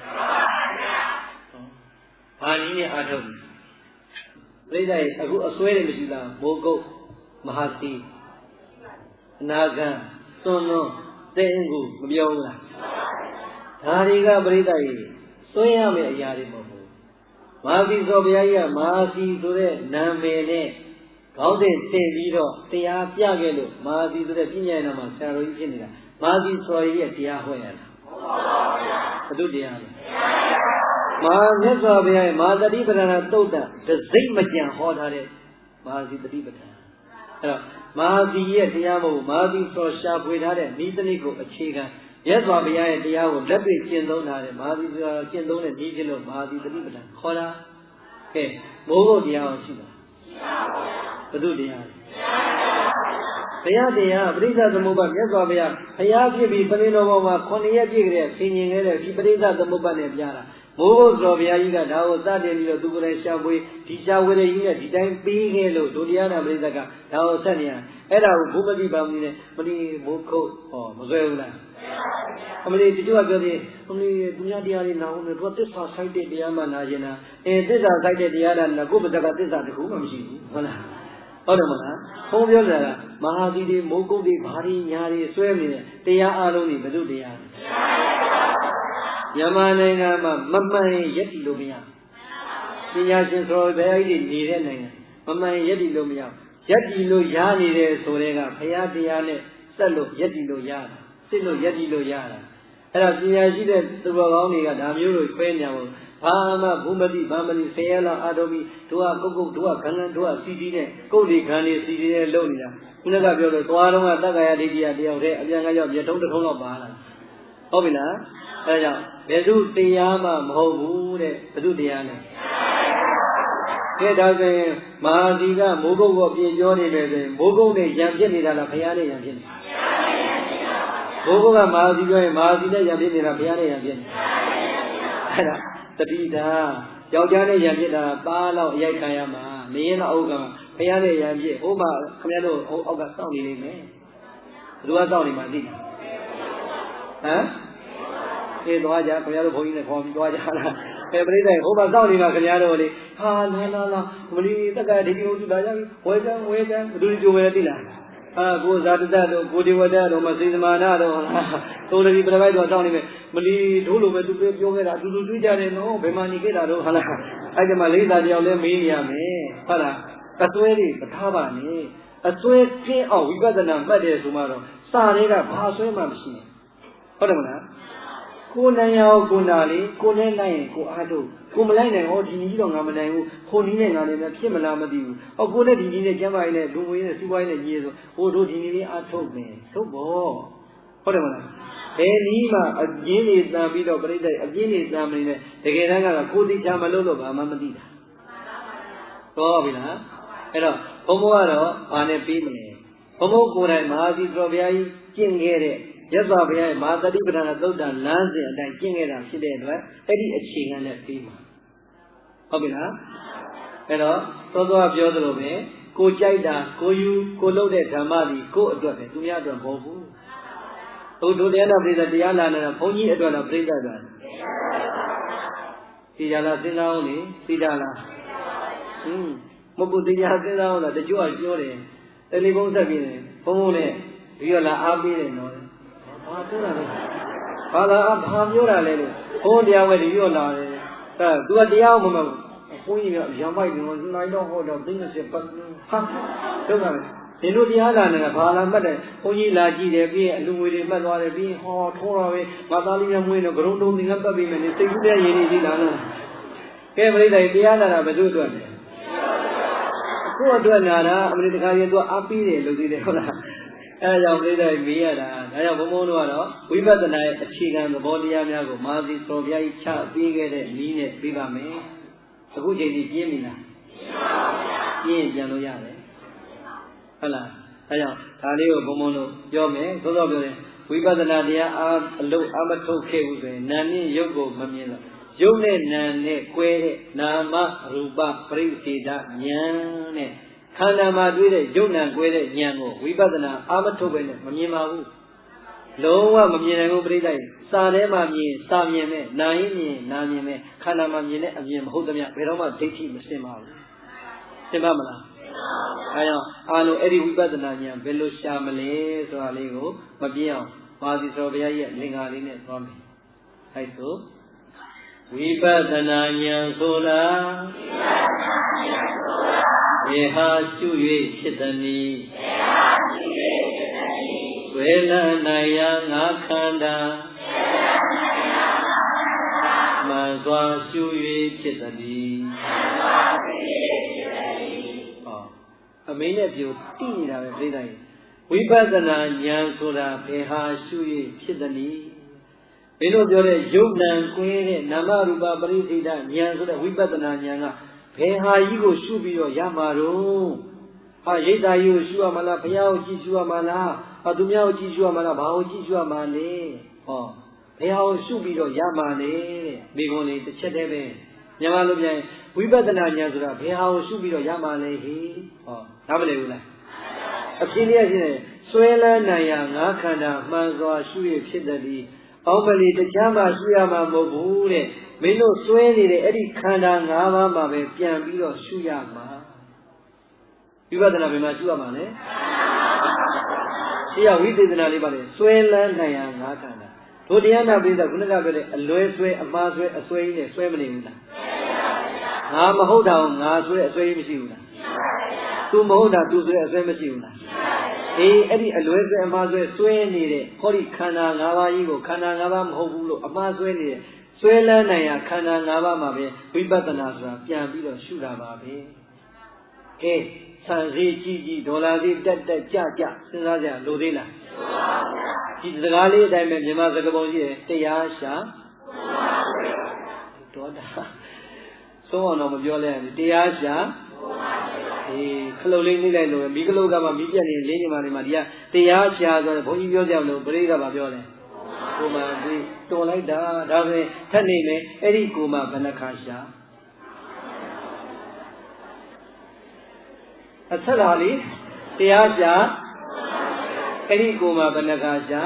ဘာနည်းနဲ့အားထုတ်ပြိဿရေအခုအစွဲတွေမရှိလားမိုးကုတ်မဟာစီအနာဂံသွန်လုံးတဲ့ကိုမပြောဘူးလားဒါတွေကပရိသတ်ကြီးစွဲရမယ့်အရာတွေမဟုတ်ဘူးမဟာစီဆိုဘုရားကြီးကမဟာစီဆိုတဲ့နာမည်နဲ့ခေါင်းစဉ်တင်ပြီးတော့တရားပြခဲ့လို့မာသီဆိုတဲ့ပြညာနာမှာဆရာတော်ကြီးဖြစ်နေတာမာသီဆိုရရဲ့တရားဟောရတာဘုသူတရားလဲမာမြတ်စွာဘုရားရဲ့မာသတိပဋ္ဌာန်သုတ်တံတစိမ့်မကြံဟောထားတဲ့မာသီတတိပဋ္ဌာန်အဲ့တော့မာသီရဲ့တရားမဟုတ်မာသီဆိုရှာဖွေထားတဲ့ဤတနည်းကိုအခြေခံမြတ်စွာဘုရားရဲ့တရားကိုလက်တွေ့ကျင့်သုံးထားတယ်မာသီဆိုတာကျင့်သုံးတဲ့ဤချင်းလို့မာသီတတိပဋ္ဌာန်ခေါ်တာကဲမိုးဘုတ်တရားရှိတာဘုသူတရားဘုရားတရားပရိစ္ဆသမုပ္ပါမြတ်စွာဘုရားဘုရားဖြစ်ပြီးပရိလောဘောမှာ9ရက်ပြည့်ကြတဲ့ဆင်ញင်ခဲ့တဲ့ဒီပရိစ္ဆသမုပ္ပါနဲ့ပြတာမိုးဘုတ်တော်ဘုရားကြီးကဒါကိုစတင်ပြီးတော့သူကိုယ်တိုင်ရှာဖွေဒီရှာဖွေတဲ့ကြီးနဲ့ဒီတိုင်းပြီးခဲ့လို့ဒုတိယနာပရိစ္ဆကဒါကိုဆက်နေရအဲ့ဒါကိုဘုမတိပါမဏိနဲ့မဏိမိုးခုတ်ဟောမဆွဲဘူးလားအမလေးတချို့ကပြောတယ်အမလေးသူများတရားတွေနာအောင်လို့သူကသစ္စာဆိုင်တဲ့တရားမှနာကျင်တာသစ္စာဆိုင်တဲ့တရားဒါနာကိုယ့်ဘက်ကသစ္စာတခုမှမရှိဘူးဟုတ်လားဟုတ်တယ်မလားဘုံပြောတာကမဟာသီတွေမိုးကုတ်တွေဘာတွေညာတွေဆွဲနေတဲ့တရားအလုံးတွေဘယ်လိုတရားလဲမြန်မာနိုင်ငံမှာမမှန်ရင်ရက်တည်လို့မရပညာရှင်ဆိုဘယ်အဲ့ဒီနေတဲ့နိုင်ငံမမှန်ရင်ရက်တည်လို့မရရက်တည်လို့ရနေတယ်ဆိုတဲ့ကဘုရားတရားနဲ့စက်လို့ရက်တည်လို့ရတာစစ်လို့ရက်တည်လို့ရတာအဲ့ဒါပညာရှိတဲ့သူတော်ကောင်းတွေကဒါမျိုးလို့ခွဲညာဖို့ဘာမှဘုမတိဘာမတိဆယ်ရလောက်အာတော်ပြီးတို့ကကုတ်ကုတ်တို့ကခန်းခန်းတို့ကစီစီနဲ့ကုတ်ဒီခန်းနေစီစီနဲ့လုံနေတာခုနကပြောလို့သွားတော့ကတက္ကရာဒိဋ္ဌိယတယောက်တည်းအပြန်ကရောက်မြေထုံးတစ်ထုံးတော့ပါလာဟုတ်ပြီလားအဲကြောင့်ဘယ်သူတရားမှမဟုတ်ဘူးတဲ့ဘယ်သူတရားလဲကဲဒါဆိုရင်မဟာသီကမိုးကုတ်ကိုပြင်ပြောနေတယ်ဆိုရင်မိုးကုတ်နဲ့ရံဖြစ်နေတာလားဘုရားနဲ့ရံဖြစ်နေဘိုးဘုကမဟာသီပြောရင်မဟာသီနဲ့ရံဖြစ်နေတာဘုရားနဲ့ရံဖြစ်နေအဲ့ဒါတတိတာယောက်ျားနဲ့ရံဖြစ်တာသားလောက်အရိုက်ခံရမှာမင်းတော့အုပ်ကဘုရားနဲ့ရံဖြစ်ဟိုမှာခင်ဗျားတို့အောက်ကစောင့်နေလိမ့်မယ်ဘယ်သူကစောင့်နေမှာသိဟမ်အေးသွားကြခင်ဗျားတို့ဘုန်းကြီးနဲ့ခေါ်ပြီးသွားကြလားပြိဋိဒိုင်ဟိုမှာစောင့်နေမှာခင်ဗျားတို့လေဟာလာမလီတက္ကဒိဋ္ဌိဟုတ်ပြီဒါကြောင့်ဝဲကံဘယ်သူကြိုးဝဲသိလားကိုဇာတတတို့ကိုဒီဝတ္တတို့မသိသမာနတို့သုံးတတိပြပိုက်တော့စောင့်နေမယ်မလီတို့လိုပဲသူပြောခဲ့တာအတူတူတွေးကြတယ်နော်ဘယ်မှာနေခဲ့တာတော့ဟာလားအဲ့ဒီမှာလိမ့်စာတယောက်လဲမေးနေရမယ်ဟုတ်လားအစွဲတွေမထားပါနဲ့အစွဲကင်းအောင်ဝိပဿနာမှတ်တယ်ဆိုမှတော့စာတွေကဘာအစွဲမှမရှိဘူးဟုတ်တယ်မလားကိုနိုင်ရအောင်ကိုနာလေကိုနဲ့လိုက်ရင်ကိုအားထုတ်ကိုမလိုက်နိုင်ဟောဒီကြီးတော့ငါမနိုင်ဘူးခိုနီးနဲ့ငါလည်းဖြစ်မလားမသိဘူးဟောကိုနဲ့ဒီကြီးနဲ့ကျမ်းမာရေးနဲ့လူငွေနဲ့စီးပွားရေးနဲ့ကြီးဆိုဟိုတို့ဒီနည်းလေးအားထုတ်မယ်ထုတ်ဖို့ဟုတ်တယ်မလားဘယ်နည်းမှအကျဉ်းနေတန်ပြီးတော့ပြိဋ္ဌိအကျဉ်းနေတန်မနေနဲ့တကယ်တမ်းကတော့ကိုသိချာမလို့ဘာမှမသိတာတော့ပြီလားအဲ့တော့ဘုံဘကတော့ဘာနဲ့ပြီးမလဲဘုံဘကိုယ်တိုင်မဟာသီတော်ဘုရားကြီးကျင့်ခဲ့တဲ့ရသော်ဘုရားရဲ့မဟာတတိပဋ္ဌာန်သုတ်တံလမ်းစဉ်အတိုင်းကျင့်ခဲ့တာဖြစ်တဲ့အတွက်အဲ့ဒီအခြေခံနဲ့ပြီးမှာဟုတ်ပြီလားအဲ့တော့သောသောပြောသလိုပဲကိုကြိုက်တာကိုယူကိုလုပ်တဲ့ဓမ္မဒီကိုအတွက်ပဲသူများအတွက်မဟုတ်ဘူးတို့တရားနာပရိသတ်တရားလာနေတာဘုန်းကြီးအတွက်တော့ပရိသတ်အတွက်သိကြလားစဉ်းစားအောင်လေသိကြလားမဟုတ်ဘူးတရားစဉ်းစားအောင်လားတချို့ကပြောတယ်တယ်လီဖုန်းဆက်ပြီးတယ်ဘုန်းဘုန်းနဲ့ဒီရလာအားပေးတယ်နော်ဘာပြောတာလဲဘာသာဘာပြောတာလဲလို့ဘုန်းတရားဝဲဒီရောလာတယ်အဲသူကတရားမမဟုတ်ဘုန်းကြီးကရံမိုက်တယ်နိုင်တော့ဟောတော့သိနေစေပတ်ဟာတို့ကဒီလိုတရားလာနေတာဘာလာမှတ်တယ်ဘုန်းကြီးလာကြည့်တယ်ပြီးရင်အလူငွေတွေမှတ်သွားတယ်ပြီးရင်ဟောထိုးတော့ပဲငါသားလေးနဲ့မွေးတော့ဂရုံတုံးသင်္ကန်းပတ်ပြီးမယ်နေစိတ်ကူးတဲ့ရင်းနေကြီးလာလားကဲပရိသတ်တရားလာတာဘယ်သူအတွက်လဲကိုယ့်အတွက်နာတာအမရိတခါရင်သူအပီးတယ်လို့သိတယ်ဟုတ်လားအဲဒါကြောင့်ပြိဿမေးရတာဒါကြောင့်ဘုံဘုံတို့ကတော့ဝိပဿနာရဲ့အခြေခံသဘောတရားများကိုမာသီတော်ဘုရားကြီးချပေးခဲ့တဲ့နည်းနဲ့ပြပါမယ်အခုချိန်ကြီးပြင်းပြီလားပြင်းပြန်လို့ရတယ်ဟုတ်လားအဲကြောင့်ဒါလေးကိုဘုံဘုံတို့ပြောမယ်သို့တော်ပြောတယ်ဝိပဿနာတရားအလုံးအမထုတ်ခဲ့ဘူးဆိုရင်နာနဲ့ရုပ်ကိုမမြင်တော့ရုပ်နဲ့နာနဲ့꿰တဲ့နာမရူပပရိစ္ဆေဒဉာဏ်နဲ့ခန္ဓာမှာတွေ့တဲ့ယုံနာ꿰တဲ့ဉာဏ်ကိုဝိပဿနာအာမထုတ်ပဲနဲ့မမြင်ပါဘူးလုံးဝမမြင်နိုင်ဘူးပြိဋ္ဌိစာထဲမှာမြင်စာမြင်နဲ့နာရင်မြင်နာမြင်နဲ့ခန္ဓာမှာမြင်တဲ့အမြင်မဟုတ်သမျှဘယ်တော့မှဒိဋ္ဌိမစင်ပါဘူးစင်ပါမလားအဲကြောင့်အာလုံးအဲ့ဒီဝိပဿနာဉာဏ်ဘယ်လိုရှာမလဲဆိုတာလေးကိုမပြင်းအောင်မာသီတော်ဘုရားရဲ့လင်္ကာလေးနဲ့သွားမယ်အဲ့ဆိုဝိပဿနာဉာဏ်ဆိုတာဝေဟာရှု၍ဖြစ်သည်နိဆွဲလန်းနိုင်ရာငါခန္ဓာမှန်စွာရှု၍ဖြစ်သည်အမင်းနဲ့ပြောတိနေတာပဲပြိတ္တရဲ့ဝိပဿနာဉာဏ်ဆိုတာဘယ်ဟာရှု၍ဖြစ်သည်မင်းတို့ပြောတဲ့ယုတ်နံကွင်းတဲ့နာမရူပပရိစ္ဆေဒဉာဏ်ဆိုတဲ့ဝိပဿနာဉာဏ်ကဘယ်ဟာကြီးကိုရှုပြီးတော့ရမှာတော့ဟာရိတ်တာကြီးကိုရှုရမှာလားဘုရားကိုကြည့်ရှုရမှာလားဟာသူများကိုကြည့်ရှုရမှာလားဘာကိုကြည့်ရှုရမှာလဲဟောဘယ်ဟာကိုရှုပြီးတော့ရမှာလဲတဲ့မိဂုံးလေးတစ်ချက်တည်းပဲမြန်မာလိုပြန်ဝိပဿနာဉာဏ်ဆိုတာဘယ်ဟာကိုရှုပြီးတော့ရမှာလဲဟေးဟောနားမလည်ဘူးလားအဖြစ်လေးရှိနေဆွဲလန်းနိုင်ရာငါးခန္ဓာမှန်စွာရှုရဖြစ်သည်အောင်မလီတရားမှရှုရမှာမဟုတ်ဘူးတဲ့မင်းတို့စွဲနေတဲ့အဲ့ဒီခန္ဓာ၅ပါးမှာပဲပြန်ပြီးတော့ရှုရမှာဝိပဿနာဘယ်မှာရှုရမှာလဲရှင်းရဝိသေသနာလေးပါလေစွဲလန်းနိုင်ရာငါးခန္ဓာတို့တရားနာပိဿခုနကပြောတဲ့အလွဲဆွဲအမှားဆွဲအစွဲကြီးနဲ့ဆွဲမနေဘူးလားငါမဟုတ်တာငါဆွဲအစွဲကြီးမရှိဘူးလားသူမဟုတ်တာသူဆွဲအစွဲမရှိဘူးလားအေးအဲ့ဒီအလွဲဆွဲအမှားဆွဲဆွဲနေတဲ့ဟောဒီခန္ဓာ၅ပါးကြီးကိုခန္ဓာ၅ပါးမဟုတ်ဘူးလို့အမှားဆွဲနေတဲ့ဆွဲလန်းနိုင်ရာခန္ဓာ၅ပါးမှာပဲဝိပဿနာဆိုတာပြန်ပြီးတော့ရှုတာပါပဲကဲဆန်စည်းကြီးကြီးဒေါ်လာလေးတက်တက်ကြကြစဉ်းစားကြလိုသေးလားဒီစကားလေးအတိုင်းပဲမြန်မာစကားပုံရှိတယ်တရားရှာဒေါ်တာသုံးအောင်တော့မပြောလဲတရားရှာအေးခလုတ်လေးနှိမ့်လိုက်လို့မိခလုတ်ကမှမိပြက်နေလင်းနေမှနေမှဒီကတရားရှာဆိုတော့ဘုန်းကြီးပြောကြလို့ပရိသတ်ကပြောတယ်ကိုမှဒီတော်လိုက်တာဒါဆိုရင်ထက်နေမယ်အဲ့ဒီကိုမှဘယ်နှခါရှာအဆက်လာလေတရားရှာအဲ့ဒီကိုမှဘယ်နှခါရှာ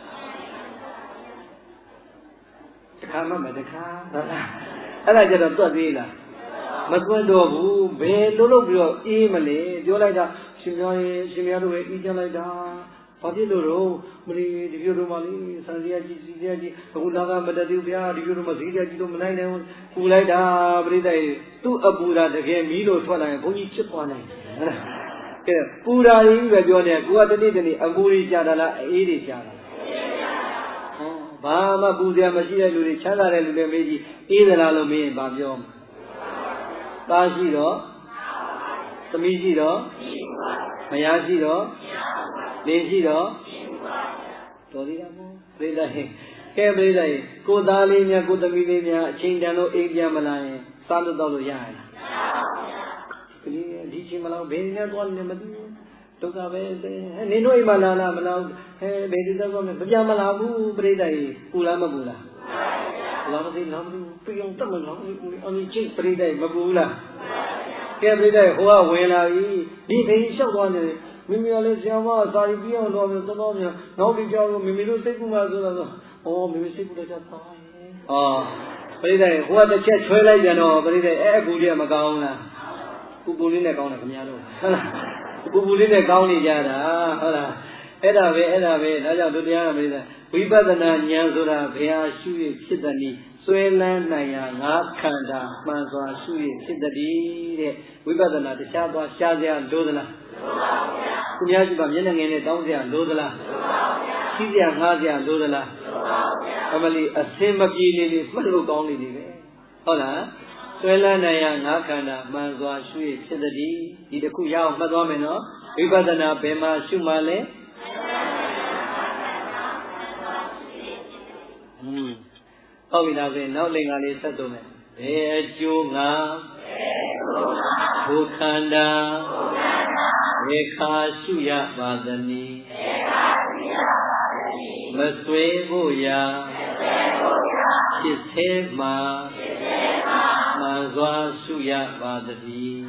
တခါမှမတခါအဲ့ဒါကြတော့တွက်သေးလားမသွင်းတော့ဘူးဘယ်လိုလုပ်ပြီးတော့အေးမလဲပြောလိုက်တာရှင်များရဲ့ရှင်များတို့ရဲ့အေးကြလိုက်တာဘာဖြစ်လို့တော့မလီဒီပြိုတို့မှလေဆန်စရာကြီးစီစရာကြီးအခုလာကမတတိဗျာဒီပြိုတို့မှဈေးကြကြီးတို့မနိုင်နိုင်ဘူးပူလိုက်တာပြိတ္တရဲ့သူ့အပူတာတကယ်မီးလို့ထွက်လာရင်ဘုန်းကြီးချစ်သွားနိုင်တယ်ကဲပူတာကြီးပဲပြောနေကိုကတနေ့တနေ့အပူကြီးကြာတာလားအေးတွေကြာတာဟောဘာမှပူစရာမရှိတဲ့လူတွေချမ်းသာတဲ့လူတွေမေးကြည့်အေးသလားလို့မေးရင်ဘာပြောမလဲသားရှိတော့သမီးရှိတော့မယားရှိတော့လင်ရှိတော့တော်သေးတာမို့ပြိဿဟင်ကဲပြိဿဟင်ကိုသားလေးများကိုသမီးလေးများအချိန်တန်လို့အိမ်ပြန်မလာရင်စားလို့တော့လို့ရရင်ကလေးဒီချိန်မလောက်ဘယ်နဲ့သွားနေမသိဘူးဒုက္ခပဲနေတို့အိမ်မလာလားမလာဘူးဘယ်ဒီတော့မပြန်မလာဘူးပြိဿဟင်ပူလားမပူလားလာမသိလားပြုံတက်မလားအမိချင်းပြိဿဟင်မပူလားကဲပြိဿဟင်ဟိုကဝင်လာပြီဒီအိမ်လျှောက်သွားနေမိမိကလည်းဆရာမစာရီပြောင်းတော့ပြီးတော်တော်များနောက်ပြီးကြောက်လို့မိမိတို့စိတ်ကူမှဆိုတော့မိမိစိတ်ကူလည်းချက်သွားရင်ပြိဿဟင်ဟိုကတစ်ချက်ချွဲလိုက်ပြန်တော့ပြိဿအကူကြီးကမကောင်းလားပူလေးနဲ့ကောင်းတယ်ခင်ဗျားတို့ဟုတ်လားပူလေးနဲ့ကောင်းနေကြတာဟုတ်လားအဲ့ဒါပဲဒါကြောင့်တို့တရားနာပြိဿဝိပဿနာဉာဏ်ဆိုတာဘယ်ဟာရှုရဖြစ်သနည်းဆွဲလန်းနိုင်ရာငါးခန္ဓာမှန်စွာရှုရဖြစ်သည်တဲ့ဝိပဿနာတရားသွားရှားစရာလိုသလားသူများရှိပါမျက်နှာငယ်နဲ့တောင်းစရာလိုသလားရှိစရာငှားစရာလိုသလားအမလီအစင်မပြေနေမှတ်လို့ကောင်းနေတယ်ပဲဟုတ်လားဆွဲလန်းနိုင်ရာငါးခန္ဓာမှန်စွာရှုရဖြစ်သည်ဒီတစ်ခုရအောင်မှတ်သွားမယ်နော်ဝိပဿနာဘယ်မှာရှုမှလဲဟုတ်ပြီလားဆိုရင်နောက်လင်္ကာလေးဆက်သွမယ်ဘယ်အကျိုးငါဘုခန္ဓာဘယ်ခါရှုရပါသနည်းမဆွေဖို့ရာဖြစ်သေးမှာမှန်စွာရှုရပါသတည်း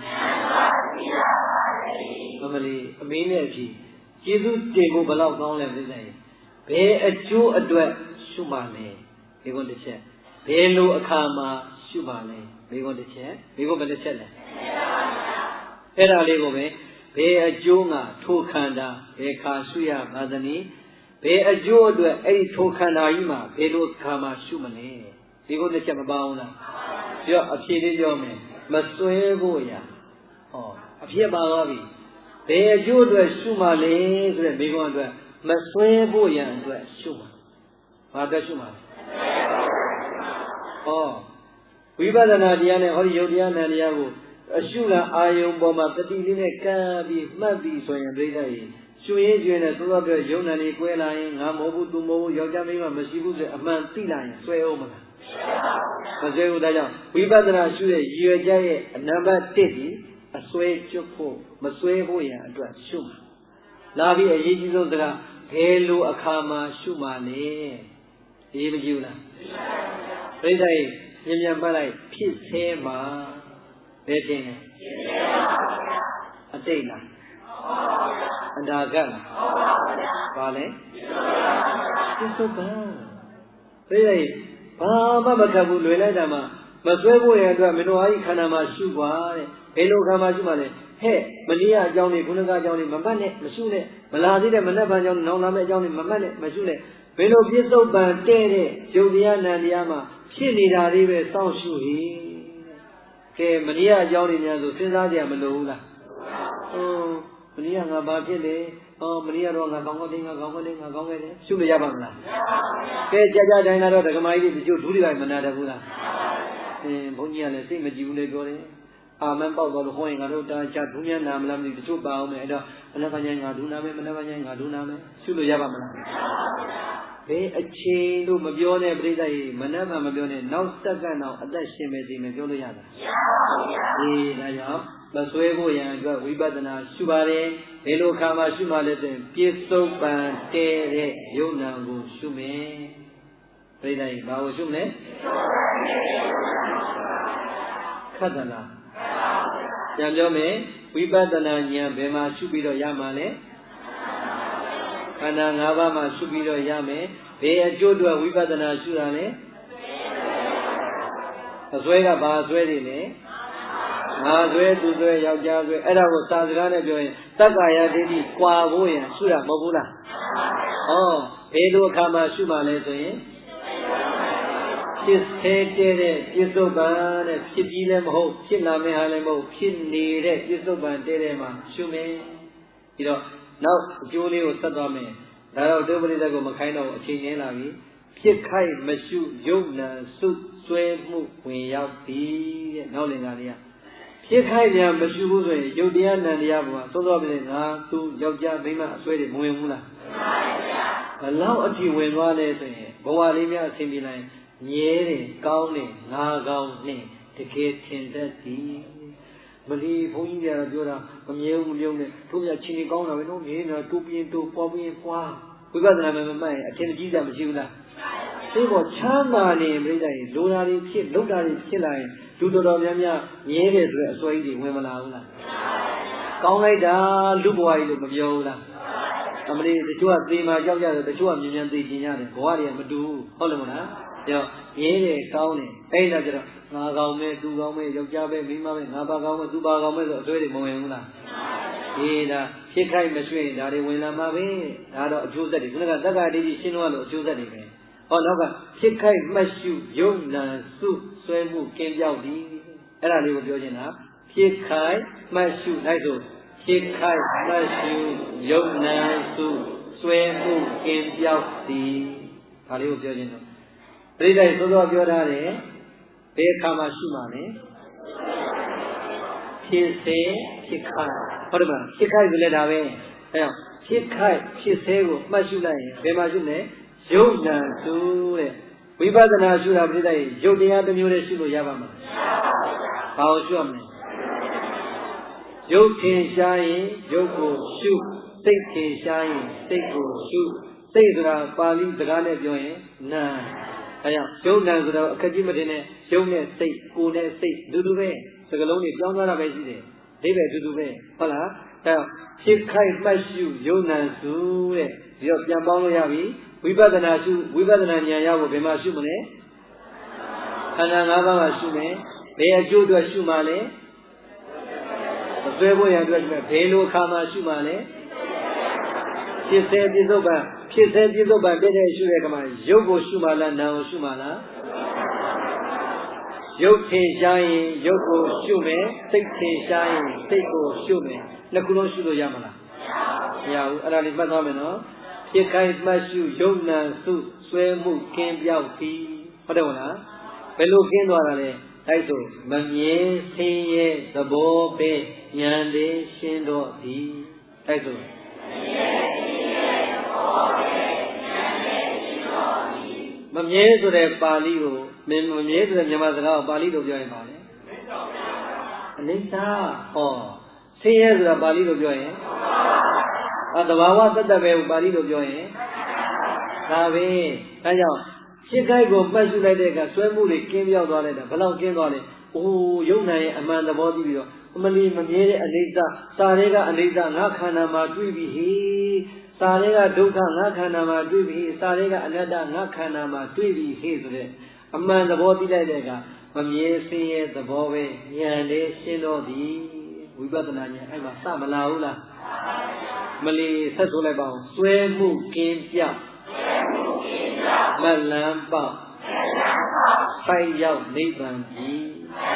အမလီအမင်းနဲ့အဖြစ်ကျေးဇူးတင်ဖို့ဘယ်လောက်ကောင်းလဲပြည့်စုံဘယ်အကျိုးအတွက်ရှုမှလဲဒီကုန်းတစ်ချက်ဘယ်လိုအခါမှာရှုပါလဲဒီကုန်းတစ်ချက်ဒီကုန်းဘယ်တစ်ချက်လဲအဲ့ဒါလေးကိုပဲဘယ်အကျိုးငါထိုခန္ဓာဘယ်ခါရှုရပါသနည်းဘယ်အကျိုးအတွက်အဲ့ဒီထိုခန္ဓာကြီးမှာဘယ်လိုအခါမှာရှုမလဲဒီကုန်းတစ်ချက်မပါဘူးလားပြောအဖြေလေးပြောမယ်မစွဲဖို့ရအဖြစ်ပါသွားပြီဘယ်အကျိုးအတွက်ရှုမှလဲဆိုတဲ့မိဂုံးအတွက်မဆွဲဖို့ရန်အတွက်ရှုမှဘာအတွက်ရှုမှလဲဝိပဿနာတရားနဲ့ဟောဒီယုတ်တရားနာတရားကိုအရှုကအာယုံပေါ်မှာတတိလေးနဲ့ကမ်းပြီးမှတ်ပြီးဆိုရင်ပြိဿကြီးရှုရင်းကျွင်းနဲ့သို့သောပြောယုံနာလေးကွဲလာရင်ငါမဟုတ်ဘူးသူမဟုတ်ဘူးယောက်ျားမိန်းမမရှိဘူးဆိုအမှန်သိလာရင်ဆွဲအောင်မလားမဆွဲဘူးဒါကြောင့်ဝိပဿနာရှုတဲ့ရည်ရွယ်ချက်ရဲ့နံပါတ်1ဒီအဆွဲကျွတ်ဖို့မဆွဲဖို့ရန်အတွက်ရှုမှာလာပြီးအရေးကြီးဆုံးစကားဘယ်လိုအခါမှာရှုမှာလဲအရေးမကြီးဘူးလားပြိဿကြီးမြန်မှတ်လိုက်ဖြစ်သေးမှာဘယ်တင်လဲအတိတ်လားအနာဂတ်လားဘာလဲသစ္စုပ္ပန်ပြိဿကြီးဘာမှမခတ်ဘူးလွယ်လိုက်တာမှမဆွဲဖို့ရအတွက်မင်းတို့အားကြီးခန္ဓာမှာရှုပါတဲ့ဘယ်လိုခါမှာရှုမှလဲဟဲ့မနည်းအကြောင်းတွေခုနကအကြောင်းတွေမမှတ်နဲ့မရှုနဲ့မလာသေးတဲ့မနှက်ပံအကြောင်းနောင်လာမယ့်အကြောင်းတွေမမှတ်နဲ့မရှုနဲ့ဘယ်လိုပြစ္ဆုတ်ပံတဲ့တဲ့ယုတ်တရားနံတရားမှာဖြစ်နေတာလေးပဲစောင့်ရှုဟိကဲမနည်းအကြောင်းတွေများဆိုစဉ်းစားကြရမလို့ဘူးလားမနည်းကငါဘာဖြစ်လဲမနည်းကတော့ငါကောင်းတယ်ငါကောင်းတယ်ငါကောင်းတယ်ရှုလို့ရပါမလားကဲကြာတိုင်းလာတော့ဒကမာကြီးတွေတချို့ဒုတိယမနာတတ်ဘူးလားဘုန်းကြီးကလည်းစိတ်မကြည့်ဘူးလေပြောတယ်အာမန်ပေါက်တော့လို့ဟောရင်ငါတို့တာချဒုညနာမလားမသိတချို့ပါအောင်မယ်အဲ့တော့မနက်ပိုင်းငါဒုနာမယ်မနက်ပိုင်းငါဒုနာမယ်ရှုလို့ရပါမလားဘယ်အချိန်လို့မပြောနဲ့ပြိဿကြီးမနက်မှမပြောနဲ့နောက်စက္ကန့်တော့အသက်ရှင်မယ်စီမယ်ပြောလို့ရတာဒါကြောင့်မဆွဲဖို့ရန်အတွက်ဝိပဿနာရှုပါတယ်ဘယ်လိုခါမှရှုမှလဲဆိုရင်ပြစ္ဆုတ်ပံတဲတဲ့ယုံနာကိုရှုမယ်ပြိဿကြီးဘာကိုရှုမလဲခတ်သလားပြန်ပြောမယ်ဝိပဿနာဉာဏ်ဘယ်မှာရှုပြီးတော့ရမှာလဲခန္ဓာ၅ပါးမှာရှုပြီးတော့ရမယ်ဘယ်အကျိုးအတွက်ဝိပဿနာရှုတာလဲအစွဲကဘာအစွဲတွေလဲငါစွဲသူစွဲယောက်ျားစွဲအဲ့ဒါကိုစာစကားနဲ့ပြောရင်တက္ကာယဒိဋ္ဌိကွာဖို့ရန်ရှုတာမဟုတ်ဘူးလားဘယ်လိုအခါမှာရှုမှလဲဆိုရင်ဖြစ်သေးတဲ့ပြစ္ဆုတ်ပံတဲ့ဖြစ်ပြီးလည်းမဟုတ်ဖြစ်လာမယ့်ဟာလည်းမဟုတ်ဖြစ်နေတဲ့ပြစ္ဆုတ်ပံတဲ့မှာရှုမယ်ပြီးတော့နောက်အကျိုးလေးကိုဆက်သွားမယ်ဒါတော့ဒုပရိသတ်ကိုမခိုင်းတော့အချိန်ရင်းလာပြီဖြစ်ခိုက်မရှုယုတ်နံစုဆွဲမှုဝင်ရောက်သည်တဲ့နောက်လင်္ကာလေးကဖြစ်ခိုက်ပြန်မရှုဘူးဆိုရင်ယုတ်တရားနံတရားပေါ်မှာသို့တော်ပြင်ငါသူယောက်ျားမိန်းမအစွဲတွေမဝင်ဘူးလားဘလောက်အထိဝင်သွားလဲဆိုရင်ဘဝလေးများအဆင်ပြေလိုက်မြဲတယ်ကောင်းတယ်ငါကောင်းနဲ့တကယ်ထင်တတ်သည်မလီဘုန်းကြီးတွေကပြောတာမမြဲဘူးမမြုံနဲ့တို့မြချင်းကြီးကောင်းတာပဲနော်မြဲနေတာတူပြင်းတူပွားပြင်းပွားဝိပဿနာမှမမှန်ရင်အထင်ကြီးတာမရှိဘူးလားသိဖို့ချမ်းသာနေပြိတ္တရင်လိုတာတွေဖြစ်လောက်တာတွေဖြစ်လာရင်လူတော်တော်များများမြဲတယ်ဆိုတဲ့အစွဲကြီးတွေဝင်မလာဘူးလားကောင်းလိုက်တာလူဘဝကြီးလို့မပြောဘူးလားအမလီတချို့ကသေမှာကြောက်ကြတယ်တချို့ကမြင်မြန်သေကျင်ရတယ်ဘဝတွေကမတူဘူးဟုတ်တယ်မလားကြောင့်မြဲတယ်ကောင်းတယ်အဲ့ဒါကြတော့ငါကောင်းမယ်သူကောင်းမယ်ယောက်ျားပဲမိန်းမပဲငါပါကောင်းမယ်သူပါကောင်းမယ်ဆိုအစွဲတွေမဝင်ဘူးလားဒါဖြစ်ခိုက်မရွှေ့ဒါတွေဝင်လာမှာပဲဒါတော့အကျိုးဆက်တွေခုနကသက္ကာဒိဋ္ဌိရှင်းလို့အကျိုးဆက်တွေပဲနောက်ကဖြစ်ခိုက်မှတ်ရှုယုံနာစုဆွဲမှုကင်းပြောက်သည်အဲ့ဒါလေးကိုပြောချင်တာဖြစ်ခိုက်မှတ်ရှုလိုက်ဆိုဖြစ်ခိုက်မှတ်ရှုယုံနာစုဆွဲမှုကင်းပြောက်သည်ဒါလေးကိုပြောချင်တော့ပြိဋ္ဌိသို့သောပြောထားတယ်ဘယ်အခါမှရှုမှာလဲဖြစ်စေဖြစ်ခိုက်ဟုတ်တယ်မလားဖြစ်ခိုက်ဆိုလည်းဒါပဲအဲကြောင့်ဖြစ်ခိုက်ဖြစ်စေကိုမှတ်ရှုလိုက်ရင်ဘယ်မှာရှုလဲယုတ်နံစုတဲ့ဝိပဿနာရှုတာပြိဋ္ဌိယုတ်တရားတစ်မျိုးနဲ့ရှုလို့ရပါမလားဘာကိုရှုရမလဲယုတ်ထင်ရှားရင်ယုတ်ကိုရှုစိတ်ထင်ရှားရင်စိတ်ကိုရှုစိတ်ဆိုတာပါဠိစကားနဲ့ပြောရင်နာအဲကြောင့်ယုတ်နံဆိုတော့အခက်ကြီးမတင်နဲ့ယုတ်နဲ့စိတ်ကိုယ်နဲ့စိတ်ဒူဒူပဲစကလုံးတွေပြောင်းသွားတာပဲရှိတယ်အိဗယ်ဒူဒူပဲဟုတ်လားအဲကြောင့်ဖြစ်ခိုက်မှတ်ရှုယုတ်နံစုတဲ့ဒီတော့ပြန်ပေါင်းလို့ရပြီဝိပဿနာရှုဝိပဿနာဉာဏ်ရဖို့ဘယ်မှာရှုမလဲခန္ဓာ၅ပါးမှာရှုမယ်ဘယ်အကျိုးအတွက်ရှုမှလဲမဆွဲဖို့ရအတွက်ဘယ်လိုအခါမှာရှုမှလဲဖြစ်စေပြစ္ဆုတ်ပံဖြစ်စေပြစ္ဆုတ်ပံတဲ့ရှုတဲ့အခါမှာရုပ်ကိုရှုမှလားနာမ်ကိုရှုမှလားရုပ်ထင်ရှားရင်ရုပ်ကိုရှုမယ်စိတ်ထင်ရှားရင်စိတ်ကိုရှုမယ်နှစ်ခုလုံးရှုလို့ရမလားမရဘူးအဲ့ဒါလေးမှတ်သွားမယ်နော်ဖြစ်ခိုင်းမှတ်ရှုယုံနာစုဆွဲမှုကင်းပြောက်သည်ဟုတ်တယ်မလားဘယ်လိုကင်းသွားတာလဲတိုက်ဆိုမမြဲဆင်းရဲသဘောပဲဉာဏ်လေးရှင်းတော့သည်တိုက်ဆိုမမြဲဆိုတဲ့ပါဠိကိုမမြဲဆိုတဲ့မြန်မာစကားကိုပါဠိလိုပြောရင်ပါလေအနိစ္စဟောဆင်းရဲဆိုတာပါဠိလိုပြောရင်သဘာဝတတ္တပဲပါဠိလိုပြောရင်ဒါပဲအဲကြောင့်ရှင်းခိုက်ကိုမှတ်ရှုလိုက်တဲ့အခါဆွဲမှုတွေကင်းပြောက်သွားလိုက်တာဘယ်လောက်ကင်းသွားလဲအိုးယုံနာရဲ့အမှန်သဘောသိပြီးတော့အမလီမမြဲတဲ့အနိစ္စစာရဲကအနိစ္စငါခန္ဓာမှာတွေ့ပြီဟေးစာရဲကဒုက္ခငါခန္ဓာမှာတွေ့ပြီစာရဲကအနတ္တငါခန္ဓာမှာတွေ့ပြီဟေးဆိုတဲ့အမှန်သဘောသိလိုက်တဲ့အခါမမြဲဆင်းရဲသဘောပဲဉာဏ်လေးရှင်းတော့သည်ဝိပဿနာဉာဏ်အဲ့မှာစမလာဘူးလားမလီဆက်ဆိုလိုက်ပါဦးဆွဲမှုကင်းပြောက်မလန်းပေါက်ဆိုင်ရောက်နိဗ္ဗာန်ကြီး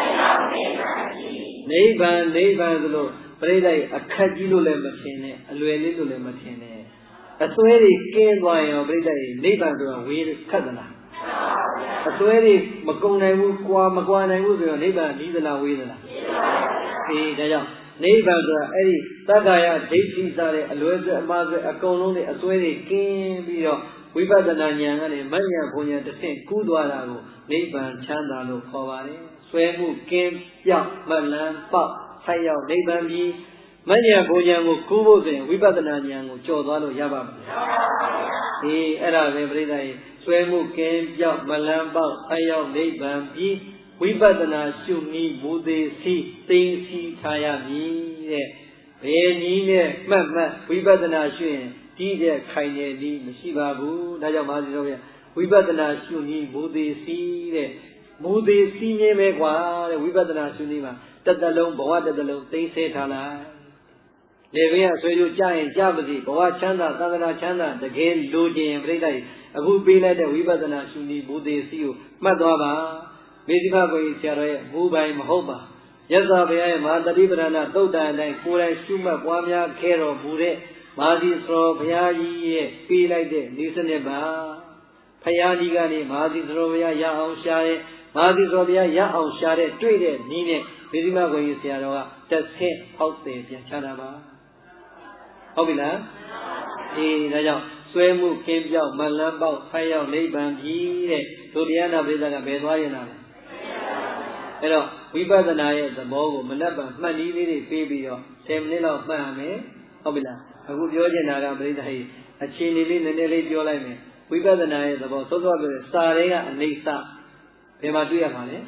နိဗ္ဗာန်ဆိုလို့ပြိဋိဒအခက်ကြီးလို့လည်းမထင်နဲ့အလွယ်လေးလို့လည်းမထင်နဲ့အစွဲတွေကင်းသွားရင်ပြိဋိဒနိဗ္ဗာန်ဆိုတာဝေးခက်သလားအစွဲတွေမကုန်နိုင်ဘူးမကွာနိုင်ဘူးဆိုတော့နိဗ္ဗာန်နီးသလားဝေးသလားအေးဒါကြောင့်နိဗ္ဗာန်ဆိုတာအဲ့ဒီသက္ကာယဒိဋ္ဌိစတဲ့အလွဲဆွဲအမှားဆွဲအကုန်လုံးတွေအစွဲတွေကင်းပြီးတော့ဝိပဿနာဉာဏ်ကနေမဉ္ဇဉ်ဘုံဉာဏ်တစ်ဆင့်ကူးသွားတာကိုနိဗ္ဗာန်ချမ်းသာလို့ခေါ်ပါတယ်ဆွဲမှုကင်းပြောက်မလန်းပေါက်ဆိုင်ရောက်နိဗ္ဗာန်ပြီးမဉ္ဇဉ်ဘုံဉာဏ်ကိုကူးဖို့ဆိုရင်ဝိပဿနာဉာဏ်ကိုကျော်သွားလို့ရပါမယ်ဒီအဲ့ဒါပဲပြိဿရေဆွဲမှုကင်းပြောက်မလန်းပေါက်ဆိုင်ရောက်နိဗ္ဗာန်ပြီးဝိပဿနာရှုနည်းမူသေးစီသိသိထားရမည်တဲ့ဘယ်နည်းနဲ့မှတ်ဝိပဿနာရှုရင်ဒီတဲ့ခိုင်နေသည်မရှိပါဘူးဒါကြောင့်မာသီတော်ဗျာဝိပဿနာရှုနည်းမူသေးစီတဲ့မူသေးစီမြင်ပဲကွာတဲ့ဝိပဿနာရှုနည်းမှာတသက်လုံးဘဝတသက်လုံးသိစေထားလိုက်လေဘင်းကဆွေတို့ကြားရင်ကြားပါစီဘဝချမ်းသာသန္တရာချမ်းသာတကယ်လိုချင်ပြိဋ္ဌာန်အခုပေးလိုက်တဲ့ဝိပဿနာရှုနည်းမူသေးစီကိုမှတ်သွားပါမေဇိမကိုကြီးဆရာတော်ရဲ့မူပိုင်မဟုတ်ပါရသော်ဘုရားရဲ့မဟာတတိပဒနာသုတ်တန်အတိုင်းကိုယ်တိုင်ရှုမှတ်ပွားများခဲ့တော်မူတဲ့မာသီသောဘုရားကြီးရဲ့ပေးလိုက်တဲ့ဤစနစ်ပါဘုရားကြီးကနေမာသီသောဘုရားရအောင်ရှာတဲ့မာသီသောဘုရားရအောင်ရှာတဲ့တွေ့တဲ့နည်းနဲ့မေဇိမကိုကြီးဆရာတော်ကတစ်ဆင့်ဟောက်တယ်ပြန်ချတာပါဟုတ်ပြီလားအေးဒါကြောင့်ဆွဲမှုကင်းပြောက်မလန်းပေါက်ဖိုင်ရောက်နိဗ္ဗာန်ကြီးတဲ့ဒုတိယနာပိဿကဘယ်သွားရင်လားအဲ့တော့ဝိပဿနာရဲ့သဘောကိုမနက်ဖြန်မှတ်နည်းလေးတွေပေးပြီးတော့10မိနစ်လောက်မှတ်ရမယ်ဟုတ်ပြီလားအခုပြောချင်တာကပြိဿဟိအခြေအနေလေးနည်းနည်းလေးပြောလိုက်မယ်ဝိပဿနာရဲ့သဘောသောသောပြောတယ်စာရဲကအနိစ္စဘယ်မှာတွေ့ရမှာလဲ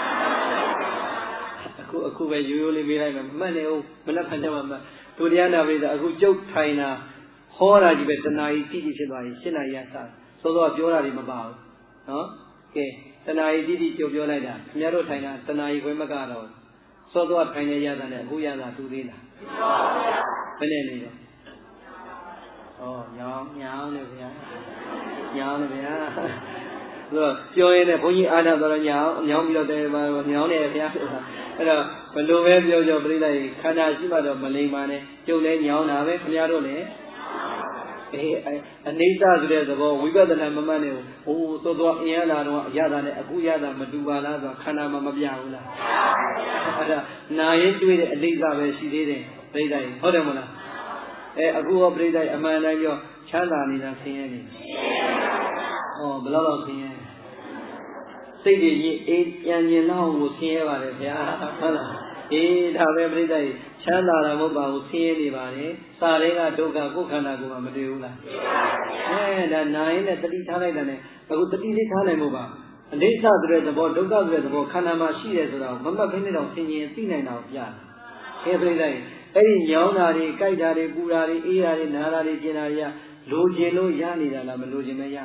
အခုပဲရိုးရိုးလေးမေးလိုက်မယ်မှတ်နေအောင်မနက်ဖြန်ကျမှမှတ်ဒုတိယနာပိဿအခုကျုပ်ထိုင်တာဟောတာကြီးပဲတဏှာကြီးတိတိဖြစ်သွားရင်ရှင်းနိုင်ရစားသောသောပြောတာတွေမပါဘူးနော်ကဲတဏှာကြီးတိတိကြုံပြောလိုက်တာခင်ဗျားတို့ထိုင်တာတဏှာကြီးခွဲမကတော့သောသောထိုင်နေရတာနဲ့အခုရတာတူသေးလားဘယ်နဲ့နေတော့ညောင်းနေဗျာညောင်းနေဗျာဆိုတော့ပြောရင်လည်းဘုန်းကြီးအားနာတော့ညောင်းပြီးတော့တယ်ပါညောင်းနေဗျာအဲ့တော့ဘယ်လိုပဲပြောပြလိုက်ခန္ဓာရှိမှတော့မလိမ္မာနဲ့ကျုပ်လည်းညောင်းတာပဲခင်ဗျားတို့လည်းအနိစ္စဆိုတဲ့သဘောဝိပဿနာမမှတ်နဲ့ဟိုသောသောအင်ရလာတော့အရတာနဲ့အခုရတာမတူပါလားဆိုခန္ဓာမှာမပြဘူးလားအဲ့ဒါနာရင်တွေ့တဲ့အနိစ္စပဲရှိသေးတယ်ပြိဋ္ဌာန်ဟုတ်တယ်မလားအခုဟောပြိဋ္ဌာန်အမှန်တိုင်းပြောချမ်းသာနေတာဆင်းရဲနေဘယ်လောက်ဆင်းရဲစိတ်တွေကြီးအေးပြန်မြင်တော့ကိုဆင်းရဲပါတယ်ဗျာဟုတ်လားဒါပဲပြိဋ္ဌာန်ချမ်းသာတာမဟုတ်ပါဘူးဆင်းရဲနေပါတယ်စာရဲကဒုက္ခကိုယ်ခန္ဓာကိုယ်မှာမတွေ့ဘူးလားဒါနာရင်နဲ့တတိထားလိုက်တာနဲ့အခုတတိလေးထားနိုင်မို့ပါအနိစ္စဆိုတဲ့သဘောဒုက္ခဆိုတဲ့သဘောခန္ဓာမှာရှိတယ်ဆိုတာကိုမမှတ်ဘဲနဲ့တော့သင်ရင်သိနိုင်တာကိုပြတယ်ပြိဋ္ဌာန်အဲ့ဒီညောင်းတာတွေကြိုက်တာတွေပူတာတွေအေးတာတွေနာတာတွေကျင်တာတွေကလိုချင်လို့ရနေတာလားမလိုချင်မရ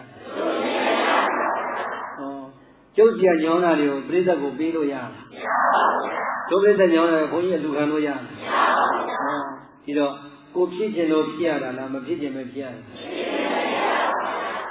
ကျုပ်ကြီးညောင်းတာတွေကိုပြိဿကိုပေးလို့ရလားတို့ပြိဿညောင်းတာဘုန်းကြီးအလူခံလို့ရလားဒီတော့ကိုဖြစ်ခြင်းလို့ဖြစ်ရတာလားမဖြစ်ခြင်းပဲဖြစ်ရတာ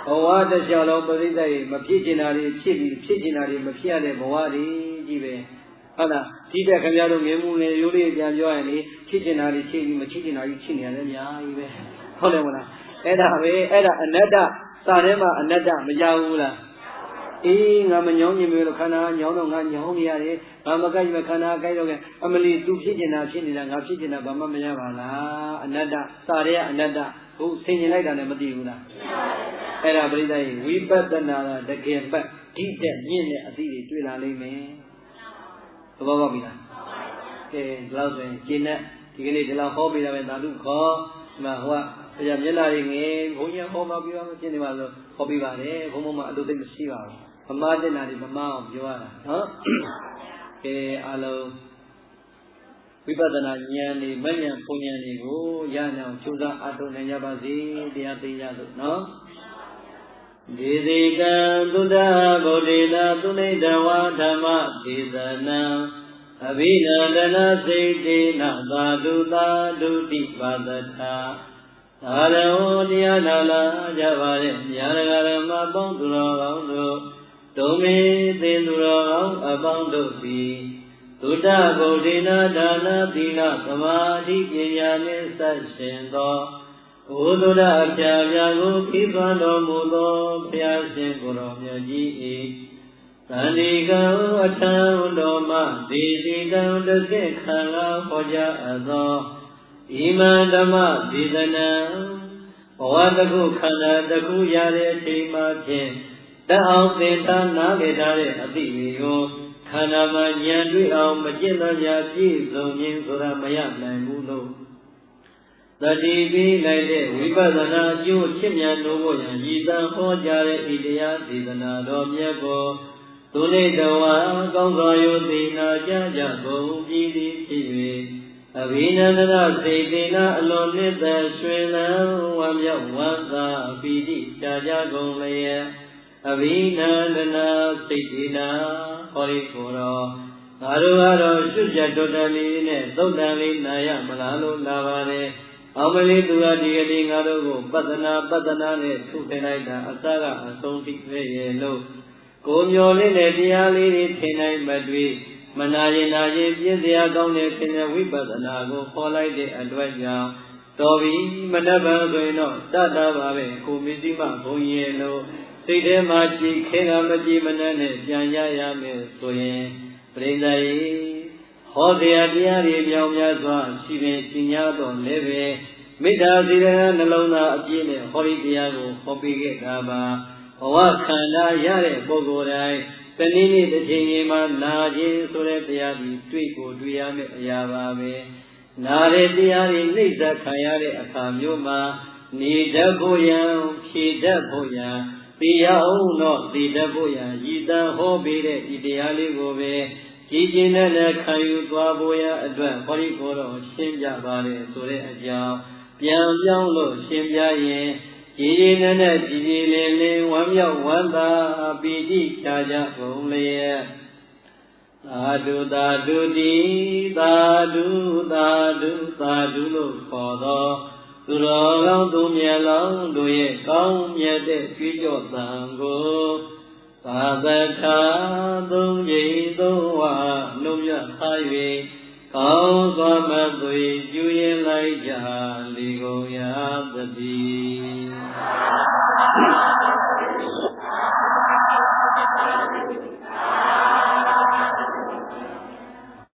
ဘဝတစ်လျှောက်လုံးပရိသတ်ရေမဖြစ်ချင်တာတွေဖြစ်ပြီးဖြစ်ချင်တာတွေမဖြစ်ရတဲ့ဘဝတွေကြီးပဲဟုတ်လားဒီတက်ခင်ဗျားတို့မြင်မှုနဲ့ရိုးလေးပြန်ပြောရင်လေဖြစ်ချင်တာတွေဖြစ်ပြီးမဖြစ်ချင်တာတွေဖြစ်နေရတယ်အများကြီးပဲဟုတ်တယ်မလားအဲ့ဒါပဲအဲ့ဒါအနတ္တစာထဲမှာအနတ္တမကြောက်ဘူးလားအေးငါမညောင်းညင်မျိုးလို့ခန္ဓာညောင်းတော့ငါညောင်းနေရတယ်ငါမကြိုက်ပဲခန္ဓာကြိုက်တော့အမလီသူဖြစ်ချင်တာဖြစ်နေတာငါဖြစ်ချင်တာဘာမှမရပါလားအနတ္တစာထဲကအနတ္တဟုတ်ဆင်ញင်လိုက်တာလည်းမသိဘူးလားအဲ့ဒါပြိဿရေဝိပဿနာကတကယ်ပတ်ဒီတဲ့မြင့်တဲ့အသည့်တွေတွေ့လာလိမ့်မယ်သဘောပေါက်ပြီလားကဲဒီလောက်ဆိုရင်ကျင့်တဲ့ဒီကနေ့ဒီလောက်ဟောပြတာပဲသာဓုခေါ်ဒီမှာဟိုကမျက်နာတွေငယ်ဘုန်းကြီးဟောမှပြောမှကျင့်နေပါလို့ဟောပြပါတယ်ဘုန်းဘုံမှာအလိုသိမရှိပါဘူးမမတဲ့နာတွေမမအောင်ပြောရတာနော်ကဲအားလုံးဝိပဿနာဉာဏ်တွေမဉဏ်ဘုံဉာဏ်တွေကိုရအောင်ကြိုးစားအထောက်နိုင်ကြပါစေတရားသိရလို့နော်ဒေသိကံသုဒ္ဓဗုဒ္ဓေနာသုနိတဝါဓမ္မဒေသနာအဘိနန္ဒနာစိတ်တေနသာဓုသာဓုတိပါဒထာသာရဝတရားနာလာကြပါရဲ့ဉာဏ်ဓမ္မပေါင်းသူတော်ကောင်းတို့ဒုမေသေသူတော်ကောင်းအပေါင်းတို့သည်သုဒ္ဓဗုဒ္ဓေနာဒါနသီလသမာဓိပညာနှင့်ဆက်ရှင်သောဘုသုဒ္ဓအပြာပြာကိုပြီးသွားတော်မူသောဘုရားရှင်ကိုယ်တော်မြတ်ကြီး၏သန္တိကံအထံတော်မှဒေတိကံတစ်ဆင့်ခံလာဟောကြားအပ်သောဣမံဓမ္မဒေသနာဘဝတစ်ခုခန္ဓာတစ်ခုရတဲ့အချိန်မှဖြင့်တအောင်သင်္သာနားလည်ထားတဲ့အသည့်တွေကိုခန္ဓာမှာဉာဏ်တွေ့အောင်မကျင့်သောညာပြည့်စုံခြင်းဆိုတာမရနိုင်ဘူးလို့တတိပြီးလိုက်တဲ့ဝိပဿနာအကျိုးချစ်မြတ်လို့ဖို့ရည်တံဟောကြားတဲ့ဤတရားဒေသနာတော်မြတ်ကိုသူနေတဝါကောင်းစွာယုသိနာကြကြကုန်ပြည်သည်ဖြစ်၍အဘိနန္ဒနာစေတေနာအလွန်နှစ်သက်ရွှင်လန်းဝမ်းမြောက်ဝမ်းသာပီတိကြကြကုန်လျက်အဘိနန္ဒနာစိတ်တေနာဟောဒီကိုယ်တော်ငါတို့ကတော့ရှုကြတော်တလေးနဲ့သုတ်တန်လေးနာရမလားလို့လာပါတယ်အောင်မလေးသူကဒီကနေ့ငါတို့ကိုပတ္တနာနဲ့ထုထင်လိုက်တာအစကအဆုံးထိပဲရဲ့လို့ကိုမျောလေးနဲ့တရားလေးတွေထင်နိုင်မတွေ့မနာရင်နာရင်ပြည့်စရာကောင်းတဲ့သင်္ကြန်ဝိပဿနာကိုခေါ်လိုက်တဲ့အတွက်ကြောင့်တော်ပြီမနှက်ပံဆိုရင်တော့တတ်တာပါပဲကိုမစ္စည်းမဘုံရဲ့လို့စိတ်ထဲမှာကြည်ခဲကမကြည်မနှက်နဲ့ပြန်ရရမယ်ဆိုရင်ပရိသတ်ရေဟောတရားတရားတွေမြောင်များစွာရှိပင်ရှင်းရတော့လည်းပဲမေတ္တာစေတနာနှလုံးသားအပြည့်နဲ့ဟောဒီတရားကိုဟောပေးခဲ့တာပါဘဝခန္ဓာရတဲ့ပုဂ္ဂိုလ်တိုင်းတနည်းနည်းတစ်ချိန်ချိန်မှာနာခြင်းဆိုတဲ့တရားကြီးတွေ့ကိုတွေ့ရမယ့်အရာပါပဲနာတဲ့တရားတွေနှိမ့်သက်ခံရတဲ့အခါမျိုးမှာနေတတ်ဖို့ရန်ဖြေတတ်ဖို့ရန်သိရအောင်တော့သိတတ်ဖို့ရန်ရည်တန်ဟောပေးတဲ့ဒီတရားလေးကိုပဲကြည်ကျင်တဲ့ခံယူသွားဖို့ရအတွက်ဟောဒီကိုယ်တော်ရှင်းပြပါတယ်ဆိုတဲ့အကြောင်းပြန်ပြောင်းလို့ရှင်းပြရင်ကြည်ကြည်နဲ့ကြည်ကြည်လင်းလင်းဝမ်းမြောက်ဝမ်းသာပီတိချာကြကုန်လျက်သာဓုသာဓုတိသာဓုသာဓုသာဓုလို့ခေါ်သောသူတော်ကောင်းသူမြတ်လောင်းတို့ရဲ့ကောင်းမြတ်တဲ့ကြွေးကြော်သံကိုသာသထာသုံးကြိမ်သုံးဝနှုတ်မြထား၍ကောင်းစွာမသွေကျူရင်လိုက်ကြလေကုန်ရာသတိ